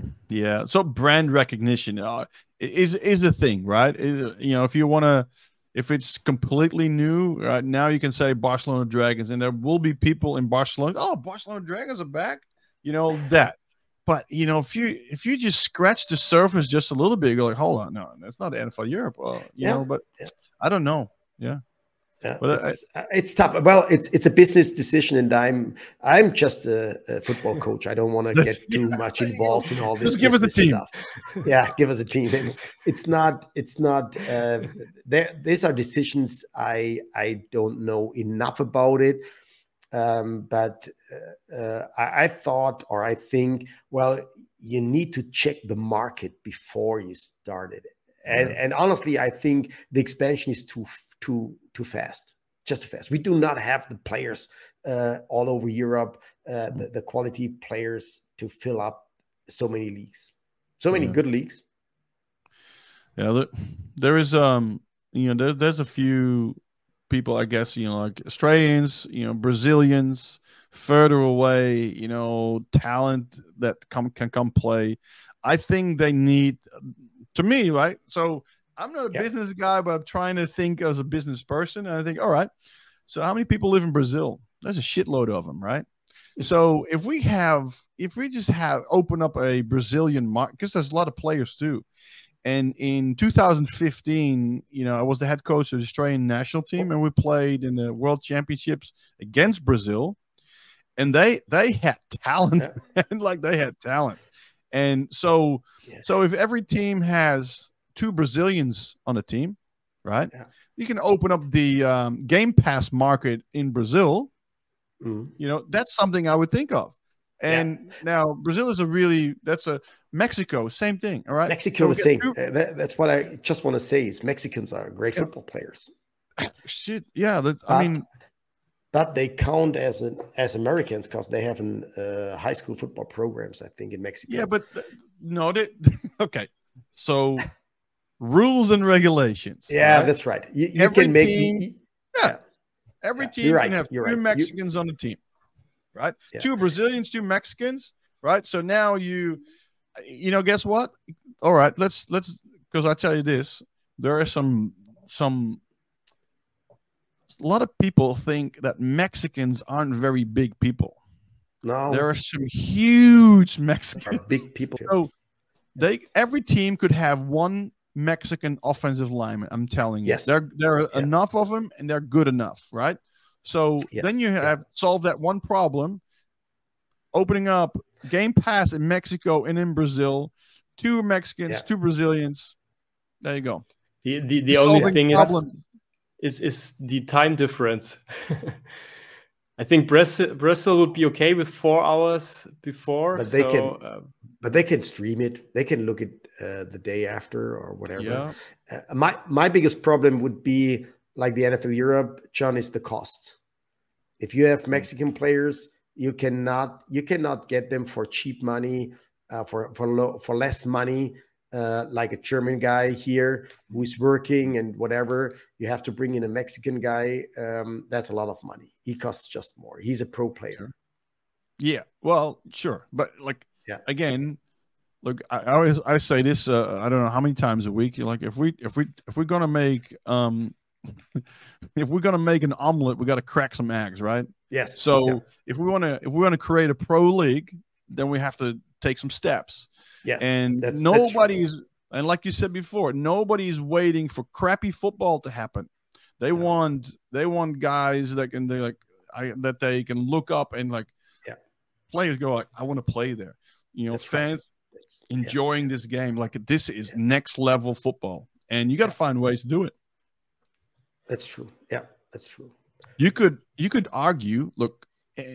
Yeah. So brand recognition is a thing, right? If you want If it's completely new, now you can say Barcelona Dragons, and there will be people in Barcelona. Oh, Barcelona Dragons are back. That. But if you just scratch the surface just a little bit, you're like, hold on, no, that's not the NFL Europe. But I don't know. Yeah. But it's tough. Well, it's a business decision, and I'm just a football coach. I don't want to get too much involved in all this. Just give us a team. Stuff. Yeah, give us a team. It's not. These are decisions I don't know enough about it. But I thought, or I think, well, you need to check the market before you started it. And honestly, I think the expansion is too fast, just too fast. We do not have the players all over Europe, the quality players to fill up so many leagues, so many good leagues. Yeah, there is there's a few people, I guess, like Australians, Brazilians, further away, talent that can come play. I think they need, to me, right? So I'm not a business guy, but I'm trying to think as a business person. And I think, all right, so how many people live in Brazil? There's a shitload of them, right? So if we just open up a Brazilian market, because there's a lot of players too. And in 2015, I was the head coach of the Australian national team, and we played in the World Championships against Brazil. And they had talent, and they had talent. And so if every team has 2 Brazilians on a team, right? Yeah. You can open up the Game Pass market in Brazil. That's something I would think of. And now Brazil is Mexico, same thing. All right. Mexico is same. That's what I just want to say is Mexicans are great football players. Shit. Yeah. But they count as Americans because they have high school football programs, I think, in Mexico. Yeah, but no, okay. So rules and regulations. Yeah, right? That's right. You can make team, every team can have 2 Mexicans on the team. Right? Yeah. 2 Brazilians, 2 Mexicans, right? So now guess what? All right, let's because I tell you this, there are a lot of people think that Mexicans aren't very big people. No. There are some huge Mexicans. Big people. So every team could have 1 Mexican offensive lineman, I'm telling you. Yes. There are enough of them, and they're good enough, right? So then you have solved that one problem, opening up Game Pass in Mexico and in Brazil, 2 Mexicans, 2 Brazilians. There you go. The only thing is the time difference. I think Brazil would be okay with 4 hours before. But they can stream it. They can look at the day after or whatever. Yeah. My biggest problem would be, like the NFL Europe, John, is the cost. If you have Mexican players, you cannot get them for cheap money, for less money, like a German guy here who's working and whatever. You have to bring in a Mexican guy. That's a lot of money. He costs just more. He's a pro player. Sure. Yeah, well, sure, but again, look, I say this. I don't know how many times a week. Like if we're gonna make if we're gonna make an omelet, we got to crack some eggs, right? Yes. So if we want to create a pro league, then we have to take some steps. Yes. And and like you said before, nobody's waiting for crappy football to happen. They want guys that they can look up and players go like, I want to play there. Fans enjoying this game. Like this is next level football, and you got to find ways to do it. That's true. Yeah, that's true. You could argue, look,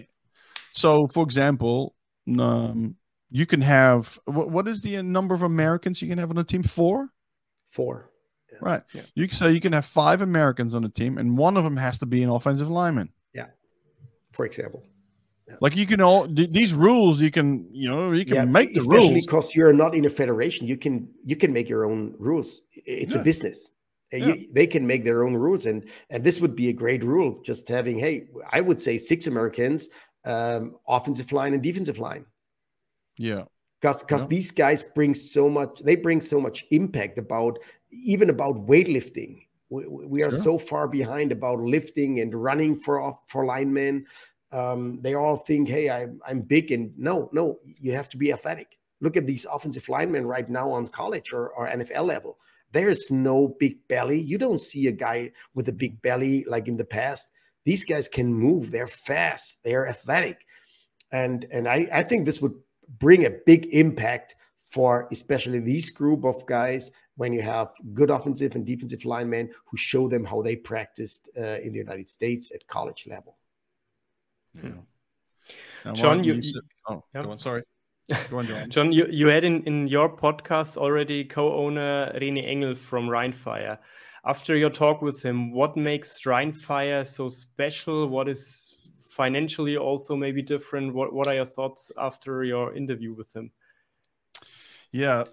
so for example, you can have, what is the number of Americans you can have on a team? 4? 4. Yeah. Right. Yeah. You can say you can have 5 Americans on a team, and one of them has to be an offensive lineman. Yeah. For example. Yeah. Like you can these rules, you can make the rules. Especially because you're not in a federation. You can make your own rules. It's a business. They can make their own rules, and this would be a great rule. Just having, I would say 6 Americans, offensive line and defensive line. Yeah, because these guys bring so much. They bring so much impact about weightlifting. We are so far behind about lifting and running for linemen. They all think, hey, I'm big, and no, you have to be athletic. Look at these offensive linemen right now on college or NFL level. There's no big belly. You don't see a guy with a big belly like in the past. These guys can move. They're fast. They're athletic. And I think this would bring a big impact for especially this group of guys when you have good offensive and defensive linemen who show them how they practiced in the United States at college level. Yeah. Now, John, Martin, go on, sorry. Go on, John. John, you had in your podcast already co-owner René Engel from Rheinfire. After your talk with him, what makes Rheinfire so special? What is financially also maybe different? What are your thoughts after your interview with him? Yeah,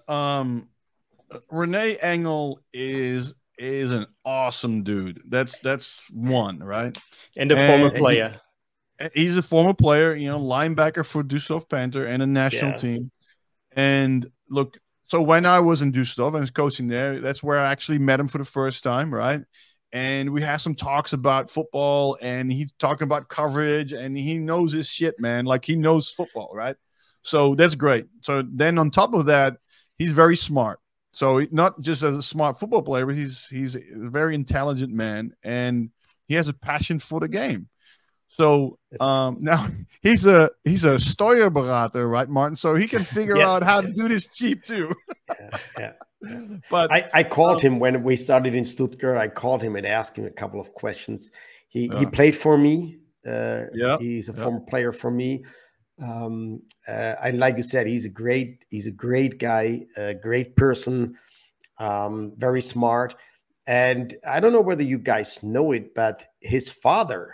René Engel is an awesome dude. That's one, right? And a former player. He's a former player, linebacker for Düsseldorf Panther and a national team. And look, so when I was in Düsseldorf and was coaching there, that's where I actually met him for the first time, right? And we had some talks about football, and he's talking about coverage, and he knows his shit, man. Like, he knows football, right? So that's great. So then on top of that, he's very smart. So not just as a smart football player, but he's a very intelligent man, and he has a passion for the game. So now he's a Steuerberater, right, Martin? So he can figure out how to do this cheap too. Yeah. But I called him when we started in Stuttgart. I called him and asked him a couple of questions. He played for me. He's a former player for me. And like you said, he's a great guy, a great person, very smart. And I don't know whether you guys know it, but his father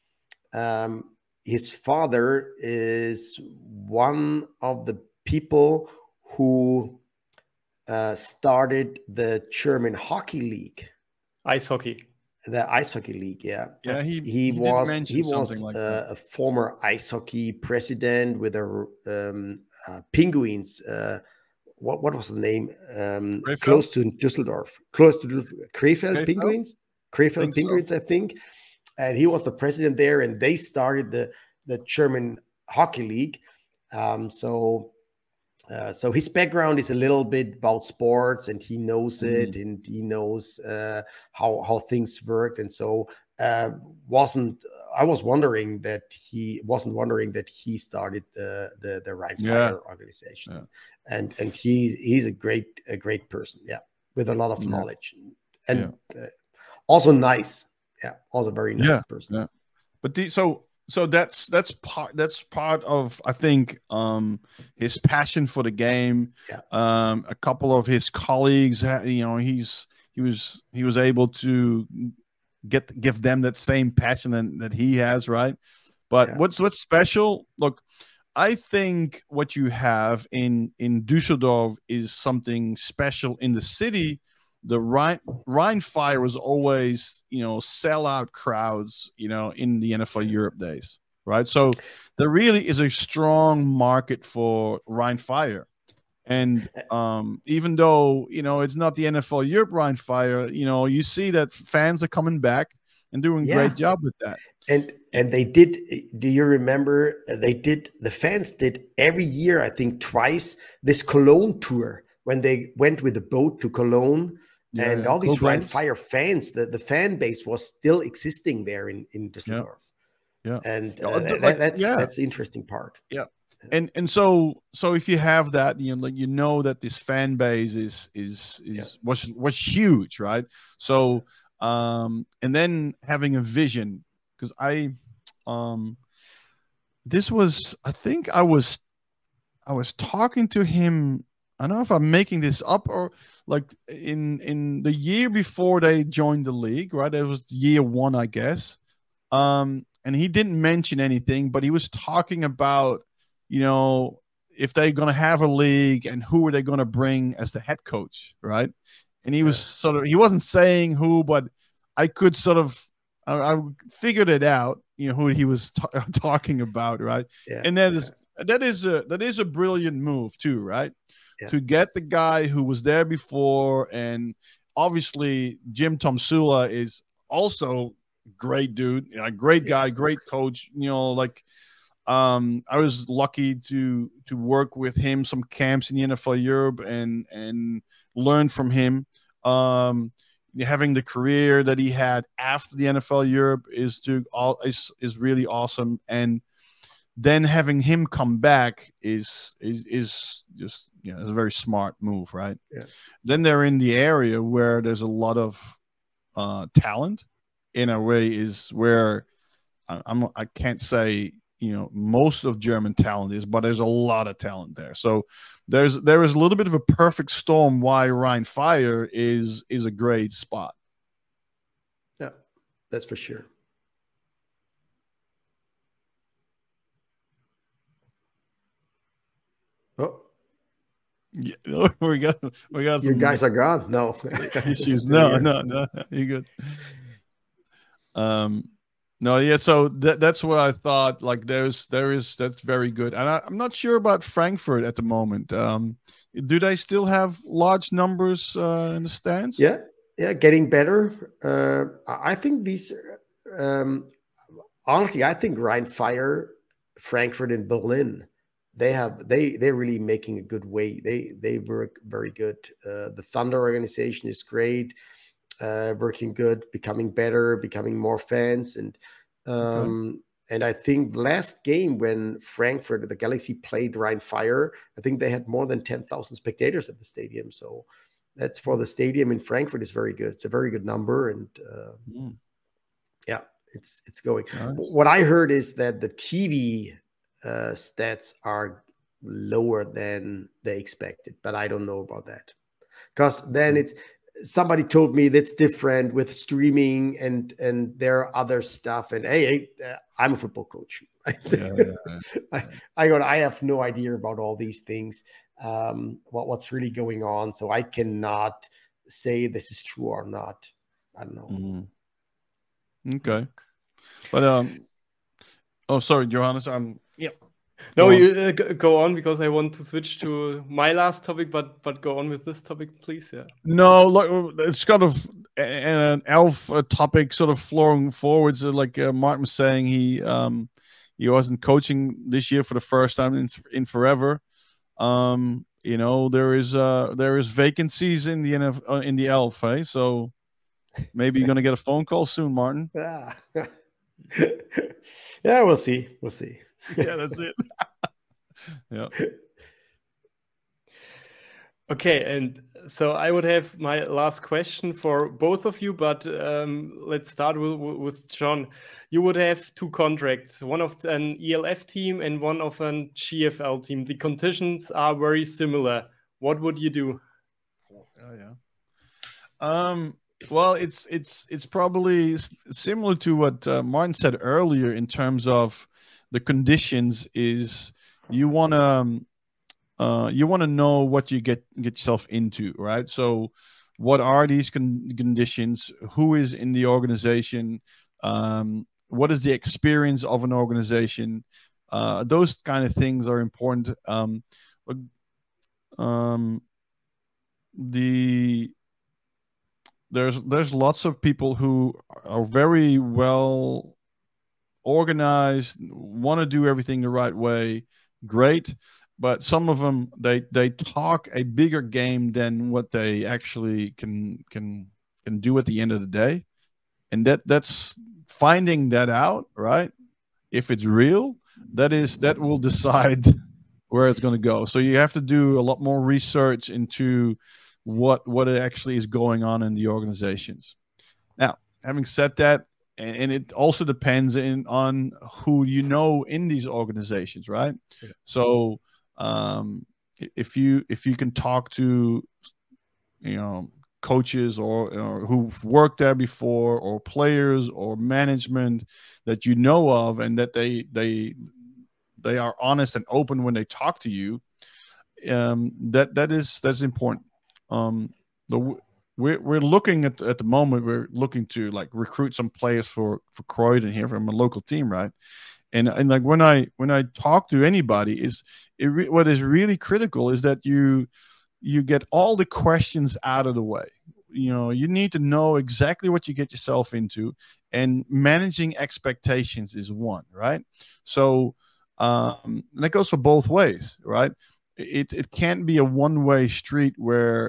is one of the people who started the German hockey league. Ice hockey. The ice hockey league, yeah. Yeah, he was like a former ice hockey president with the Penguins. What was the name? Close to Düsseldorf. Krefeld Penguins. Krefeld Penguins, I think. And he was the president there, and they started the German hockey league. So his background is a little bit about sports, and he knows it, and he knows how things work. And so I was wondering that he started the Rheinfire organization, and he's a great person, with a lot of knowledge, and also nice, also very nice person. Yeah. But so that's part of, I think, his passion for the game. A couple of his colleagues, he was able to give them that same passion that he has, right? But what's special? Look, I think what you have in Düsseldorf is something special in the city. The Rheinfire was always, sellout crowds, in the NFL Europe days, right? So there really is a strong market for Rheinfire. And even though, it's not the NFL Europe Rheinfire, you see that fans are coming back and doing a great job with that. And they did, do you remember, the fans did every year, I think twice, this Cologne tour when they went with a boat to Cologne. And all these Rheinfire fans, the fan base was still existing there in Düsseldorf. Yeah. And that's the interesting part. Yeah. And so if you have that, that this fan base was huge, right? So and then having a vision, because I was talking to him. I don't know if I'm making this up, or like in the year before they joined the league, right? It was year one, I guess. And he didn't mention anything, but he was talking about, if they're going to have a league and who are they going to bring as the head coach, right? And he was he wasn't saying who, but I could I figured it out, who he was talking about, right? Yeah. And that is a brilliant move too, right? To get the guy who was there before and obviously Jim Tomsula is also great dude, great guy, great coach. I was lucky to work with him some camps in the NFL Europe and learn from him. Having the career that he had after the NFL Europe is really awesome, and then having him come back is just it's a very smart move, right? Yeah. Then they're in the area where there's a lot of talent. In a way, is where I can't say most of German talent is, but there's a lot of talent there. So there is a little bit of a perfect storm why Rhein-Fire is a great spot. Yeah, that's for sure. Oh, yeah, we got you some guys are gone. No issues. No, you're good. No, yeah. So that's what I thought. Like, that's very good, and I'm not sure about Frankfurt at the moment. Do they still have large numbers in the stands? Yeah, getting better. I think these. Honestly, I think Rhein-Fire, Frankfurt, and Berlin, they're really making a good way. They work very good. The Thunder organization is great. Working good, becoming better, becoming more fans, and I think last game when Frankfurt, the Galaxy, played Rhein-Fire, I think they had more than 10,000 spectators at the stadium. So that's, for the stadium in Frankfurt, is very good. It's a very good number, and yeah, it's going. Nice. What I heard is that the TV stats are lower than they expected, but I don't know about that, because then it's. Somebody told me that's different with streaming and there are other stuff. And hey, I'm a football coach. I have no idea about all these things, what's really going on. So I cannot say this is true or not. I don't know. Mm-hmm. Okay. But, oh, sorry, Johannes. Yeah. No, you go on, because I want to switch to my last topic, but go on with this topic, please. Yeah. No, like, it's kind of an elf topic sort of flowing forwards. Like Martin was saying, he wasn't coaching this year for the first time in forever. There is vacancies in the elf, eh? So maybe you're gonna get a phone call soon, Martin. Yeah, we'll see. Yeah, that's it. Yeah. Okay, and so I would have my last question for both of you, but let's start with John. You would have two contracts, one of an ELF team and one of an GFL team. The conditions are very similar. What would you do? Well, it's probably similar to what Martin said earlier in terms of the conditions. Is you want to know what you get yourself into, right? So what are these conditions? Who is in the organization? What is the experience of an organization? Those kind of things are important. There's lots of people who are very well organized, want to do everything the right way, great, but some of them they talk a bigger game than what they actually can do at the end of the day, and that's finding that out, right? If it's real, that will decide where it's going to go. So you have to do a lot more research into what actually is going on in the organizations. Now, having said that, and it also depends on who in these organizations, right? Yeah. So if you can talk to coaches or who've worked there before, or players or management that you know of, and that they are honest and open when they talk to you, that's important. We're looking at the moment. We're looking to like recruit some players for Croydon here from a local team, right? And like when I talk to anybody, what is really critical is that you get all the questions out of the way. you need to know exactly what you get yourself into, and managing expectations is one, right? So that goes for both ways, right? It can't be a one-way street where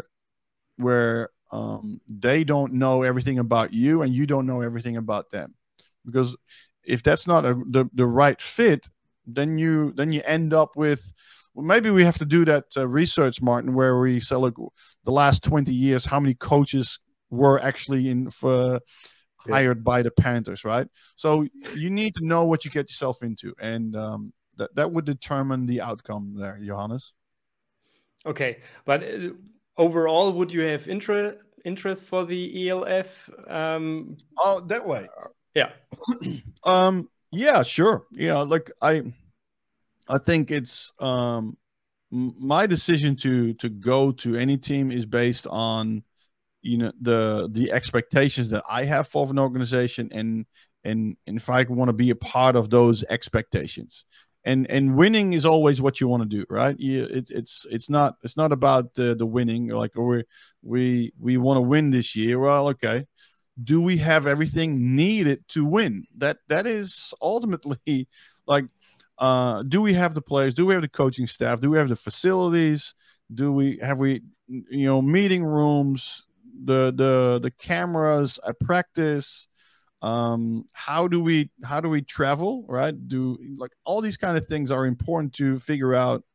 they don't know everything about you and you don't know everything about them, because if that's not the right fit, then you end up with, well, maybe we have to do that research, Martin, where we say, look, the last 20 years, how many coaches were actually hired by the Panthers, right? So you need to know what you get yourself into, and that would determine the outcome there, Johannes. Okay, but overall, would you have interest for the ELF? Oh, that way. Yeah. Yeah, sure. Yeah, like I think it's my decision to go to any team is based on the expectations that I have for an organization, and if I want to be a part of those expectations. And winning is always what you want to do, right? It's not about the winning. Like, we want to win this year. Well, okay. Do we have everything needed to win? That is ultimately, like, do we have the players? Do we have the coaching staff? Do we have the facilities? Have we meeting rooms, the cameras at practice? How do we travel, right? Like, all these kind of things are important to figure out.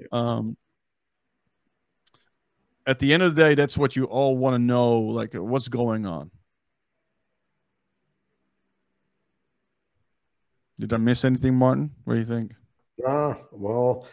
At the end of the day, that's what you all want to know, like, what's going on. Did I miss anything, Martin? What do you think? Well,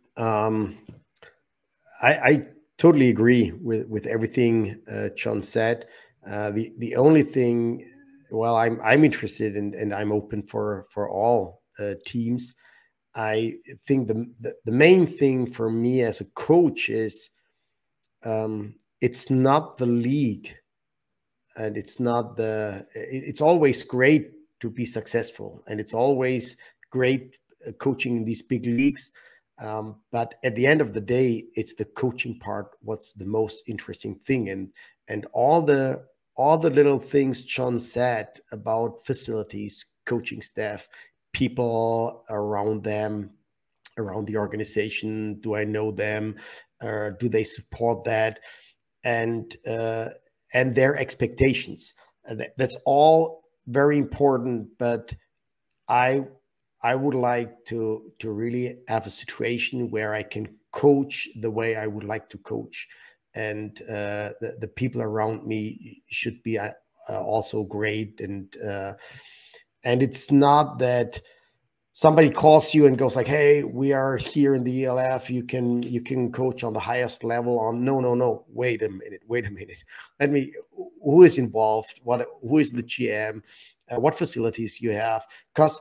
I totally agree with everything John said. The only thing, well, I'm interested in, and I'm open for all teams. I think the main thing for me as a coach is it's not the league, and it's not it's always great to be successful, and it's always great coaching in these big leagues. But at the end of the day, it's the coaching part what's the most interesting thing, and all the little things John said about facilities, coaching staff, people around them, around the organization. Do I know them? Do they support that? And their expectations. That's all very important. But I would like to really have a situation where I can coach the way I would like to coach, and the people around me should be also great. And it's not that somebody calls you and goes like, "Hey, we are here in the ELF. You can coach on the highest level." No. Wait a minute. Who is involved? Who is the GM? What facilities you have? Because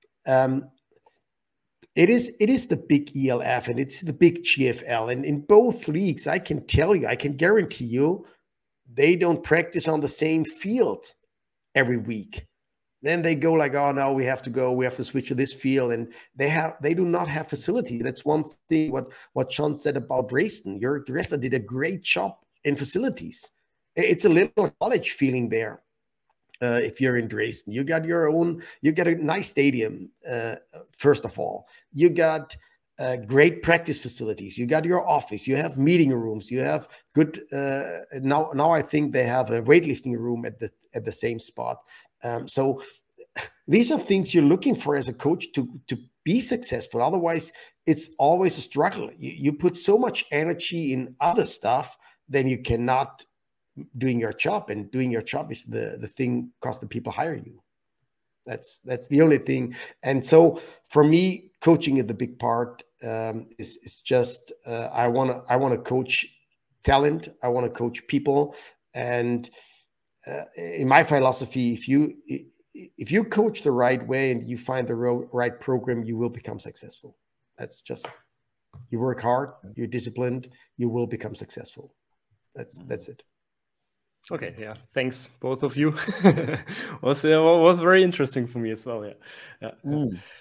it is the big ELF and it's the big GFL, and in both leagues, I can guarantee you, they don't practice on the same field every week. Then they go like, "Oh no, we have to switch to this field," and they do not have facility. That's one thing. What John said about Dresden, Dresden did a great job in facilities. It's a little college feeling there. If you're in Dresden, you got a nice stadium. First of all, you got great practice facilities. You got your office. You have meeting rooms. You have good. Now I think they have a weightlifting room at the same spot. So these are things you're looking for as a coach to be successful. Otherwise, it's always a struggle. You put so much energy in other stuff, then you cannot doing your job, and doing your job is the thing because the people hire you. That's the only thing. And so for me, coaching is the big part. Is just I want to coach talent. I want to coach people, and in my philosophy, if you coach the right way and you find the right program, you will become successful. That's just, you work hard, you're disciplined, you will become successful. That's it. Okay, yeah, thanks both of you. was very interesting for me as well. Yeah.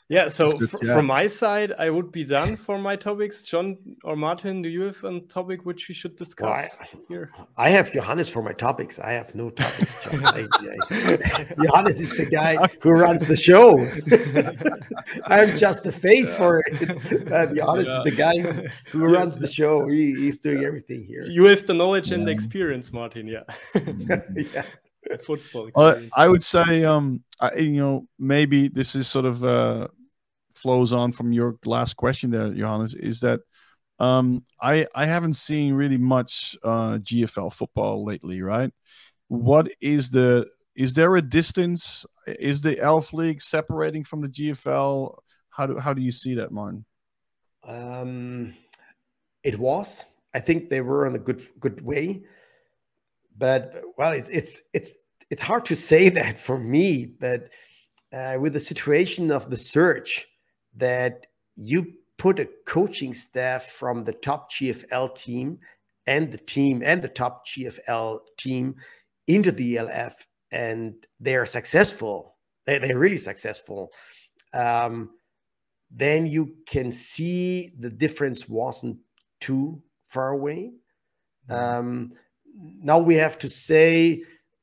Yeah, so from my side, I would be done for my topics. John or Martin, do you have a topic which we should discuss here? I have Johannes for my topics. I have no topics, John. Johannes is the guy who runs the show. I'm just the face for it. Johannes is the guy who runs the show. He's doing everything here. You have the knowledge and the experience, Martin. Yeah. Yeah. Football experience. I would say, maybe this is sort of flows on from your last question there, Johannes, is that I haven't seen really much GFL football lately, right? Is there a distance? Is the Elf League separating from the GFL? How do you see that, Martin? It was. I think they were on a good way, but well, it's hard to say that for me. But with the situation of the surge, that you put a coaching staff from the top GFL team and the top GFL team into the ELF, and they are successful. They're really successful. Then you can see the difference wasn't too far away. Now we have to say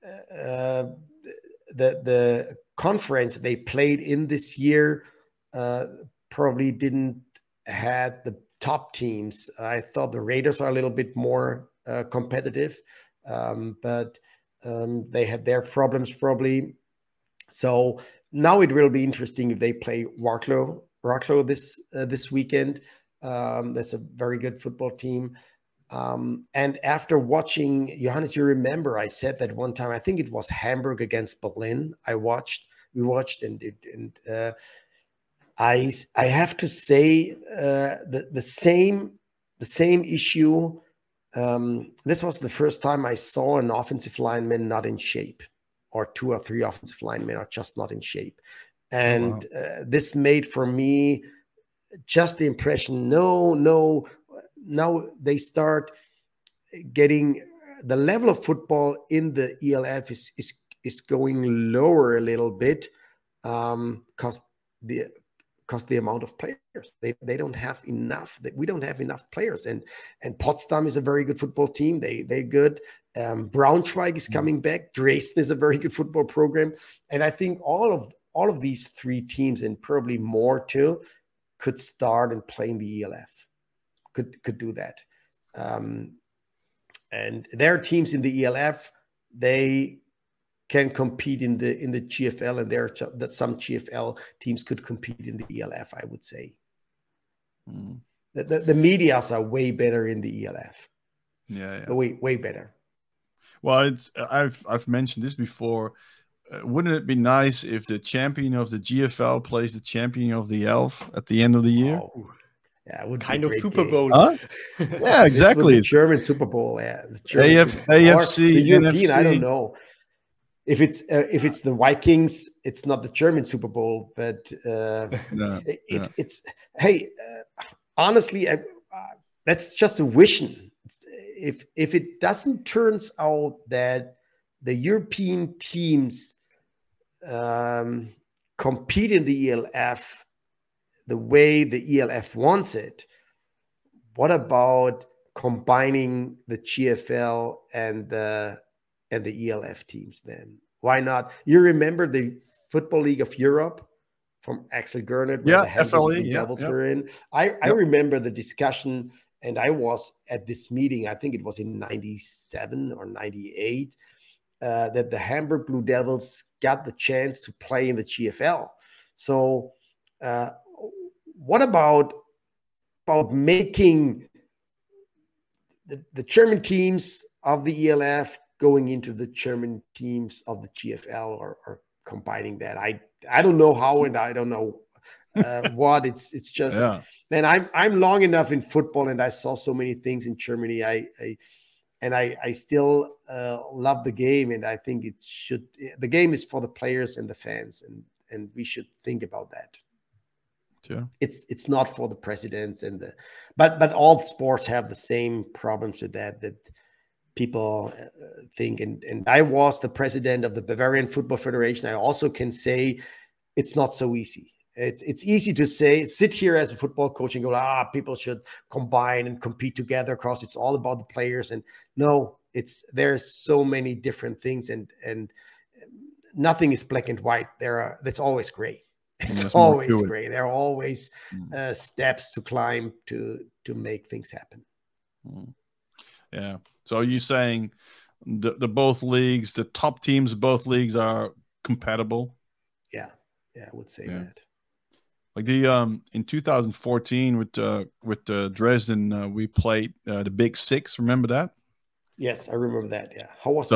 the conference they played in this year probably didn't had the top teams. I thought the Raiders are a little bit more competitive, but they had their problems probably. So now it will be interesting if they play Wroclaw this weekend. That's a very good football team. And after watching, Johannes, you remember I said that one time, I think it was Hamburg against Berlin. We watched and I have to say the same issue. This was the first time I saw an offensive lineman not in shape, or 2 or 3 offensive linemen are just not in shape. And this made for me just the impression, no, now they start getting the level of football in the ELF is going lower a little bit because the amount of players they don't have enough. We don't have enough players, and Potsdam is a very good football team. They're good. Braunschweig is coming back. Dresden is a very good football program, and I think all of these 3 teams, and probably more too, could start and play in the ELF. Could do that. And there are teams in the ELF, they can compete in the GFL, and there are that some GFL teams could compete in the ELF, I would say. The medias are way better in the ELF. Yeah. Way better. Well, I've mentioned this before. Wouldn't it be nice if the champion of the GFL plays the champion of the ELF at the end of the year? Oh. Yeah, it would kind be of Super Bowl. Huh? Yeah, exactly. The German Super Bowl. Yeah, AFC, the European. NFC. I don't know if it's the Vikings. It's not the German Super Bowl, but it's hey, honestly, that's just a vision. If it doesn't turns out that the European teams compete in the ELF the way the ELF wants it, what about combining the GFL and the ELF teams then? Why not? You remember the Football League of Europe from Axel Gernert, where the Hamburg Blue Devils were in? I remember the discussion, and I was at this meeting, I think it was in 97 or 98, that the Hamburg Blue Devils got the chance to play in the GFL. So what about making the German teams of the ELF going into the German teams of the GFL, or combining that? I don't know how, and I don't know what. It's just, man, I'm long enough in football, and I saw so many things in Germany. I still love the game, and I think the game is for the players and the fans, and we should think about that. Yeah. It's not for the presidents but all sports have the same problems with that people think. And I was the president of the Bavarian Football Federation. I also can say it's not so easy. It's easy to sit here as a football coach and go, people should combine and compete together because it's all about the players. And no, there's so many different things, and nothing is black and white. That's always gray. It's always gray. There are always steps to climb to make things happen. Yeah. So are you saying the both leagues, the top teams of both leagues are compatible? Yeah, I would say that. Like in 2014 with Dresden, we played the Big Six. Remember that? Yes, I remember that. Yeah. How was that?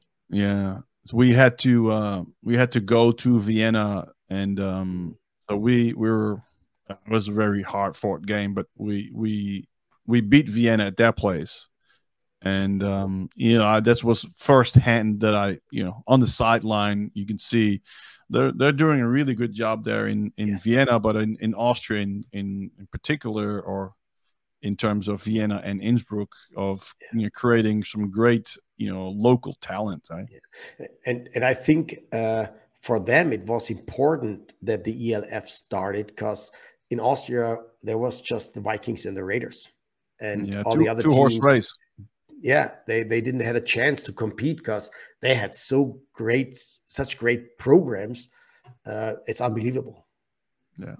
So we had to go to Vienna, and so we were. It was a very hard fought game, but we beat Vienna at that place. And that was firsthand that I, on the sideline, you can see they're doing a really good job there in Vienna, but in Austria in particular, or in terms of Vienna and Innsbruck, of creating some great local talent. And I think for them it was important that the ELF started, because in Austria there was just the Vikings and the Raiders, and all the other teams. Two-horse race. Yeah, they didn't have a chance to compete because they had such great programs. It's unbelievable. Yeah.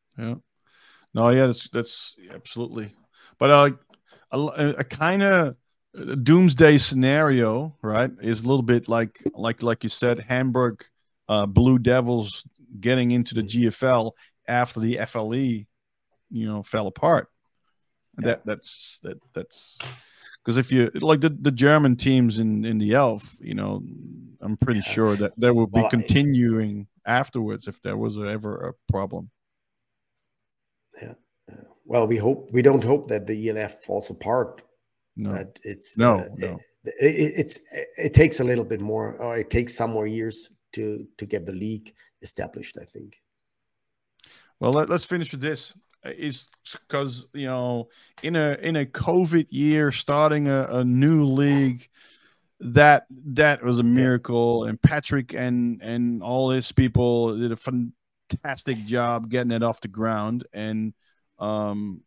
No, yeah, that's absolutely. But a kind of doomsday scenario, right, is a little bit like you said, Hamburg Blue Devils getting into the GFL after the FLE, fell apart. Yeah. That's. Because if you like the German teams in the ELF, I'm pretty sure that they will be continuing afterwards if there was ever a problem. Yeah. Well, we don't hope that the ELF falls apart. No. But it's no. It takes a little bit more, or it takes some more years to get the league established, I think. Well, let's finish with this. Is because in a COVID year, starting a new league, that was a miracle, and Patrick and all his people did a fantastic job getting it off the ground. And when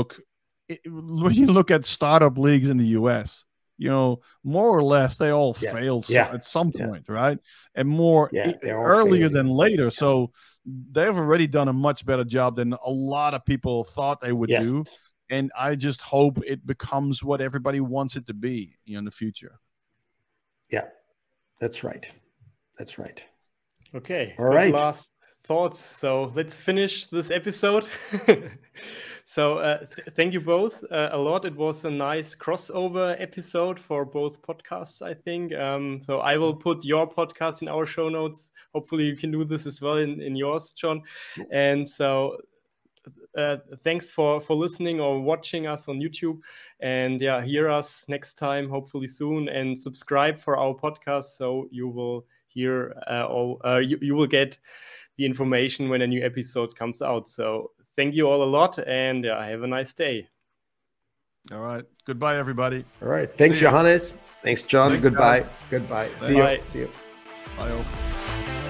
you look at startup leagues in the US, more or less they all failed at some point, right? And more earlier than later. Yeah. So they've already done a much better job than a lot of people thought they would do. And I just hope it becomes what everybody wants it to be in the future. Yeah, that's right. Okay. All right. Last thoughts. So let's finish this episode. So thank you both a lot. It was a nice crossover episode for both podcasts, I think. So I will put your podcast in our show notes. Hopefully you can do this as well in yours, John. And so thanks for listening or watching us on YouTube. And hear us next time, hopefully soon. And subscribe for our podcast so you will hear you will get the information when a new episode comes out. So thank you all a lot, and have a nice day. All right. Goodbye, everybody. All right. Thanks, Johannes. Thanks, John. Goodbye. Guys. Goodbye. See you. See you. Bye.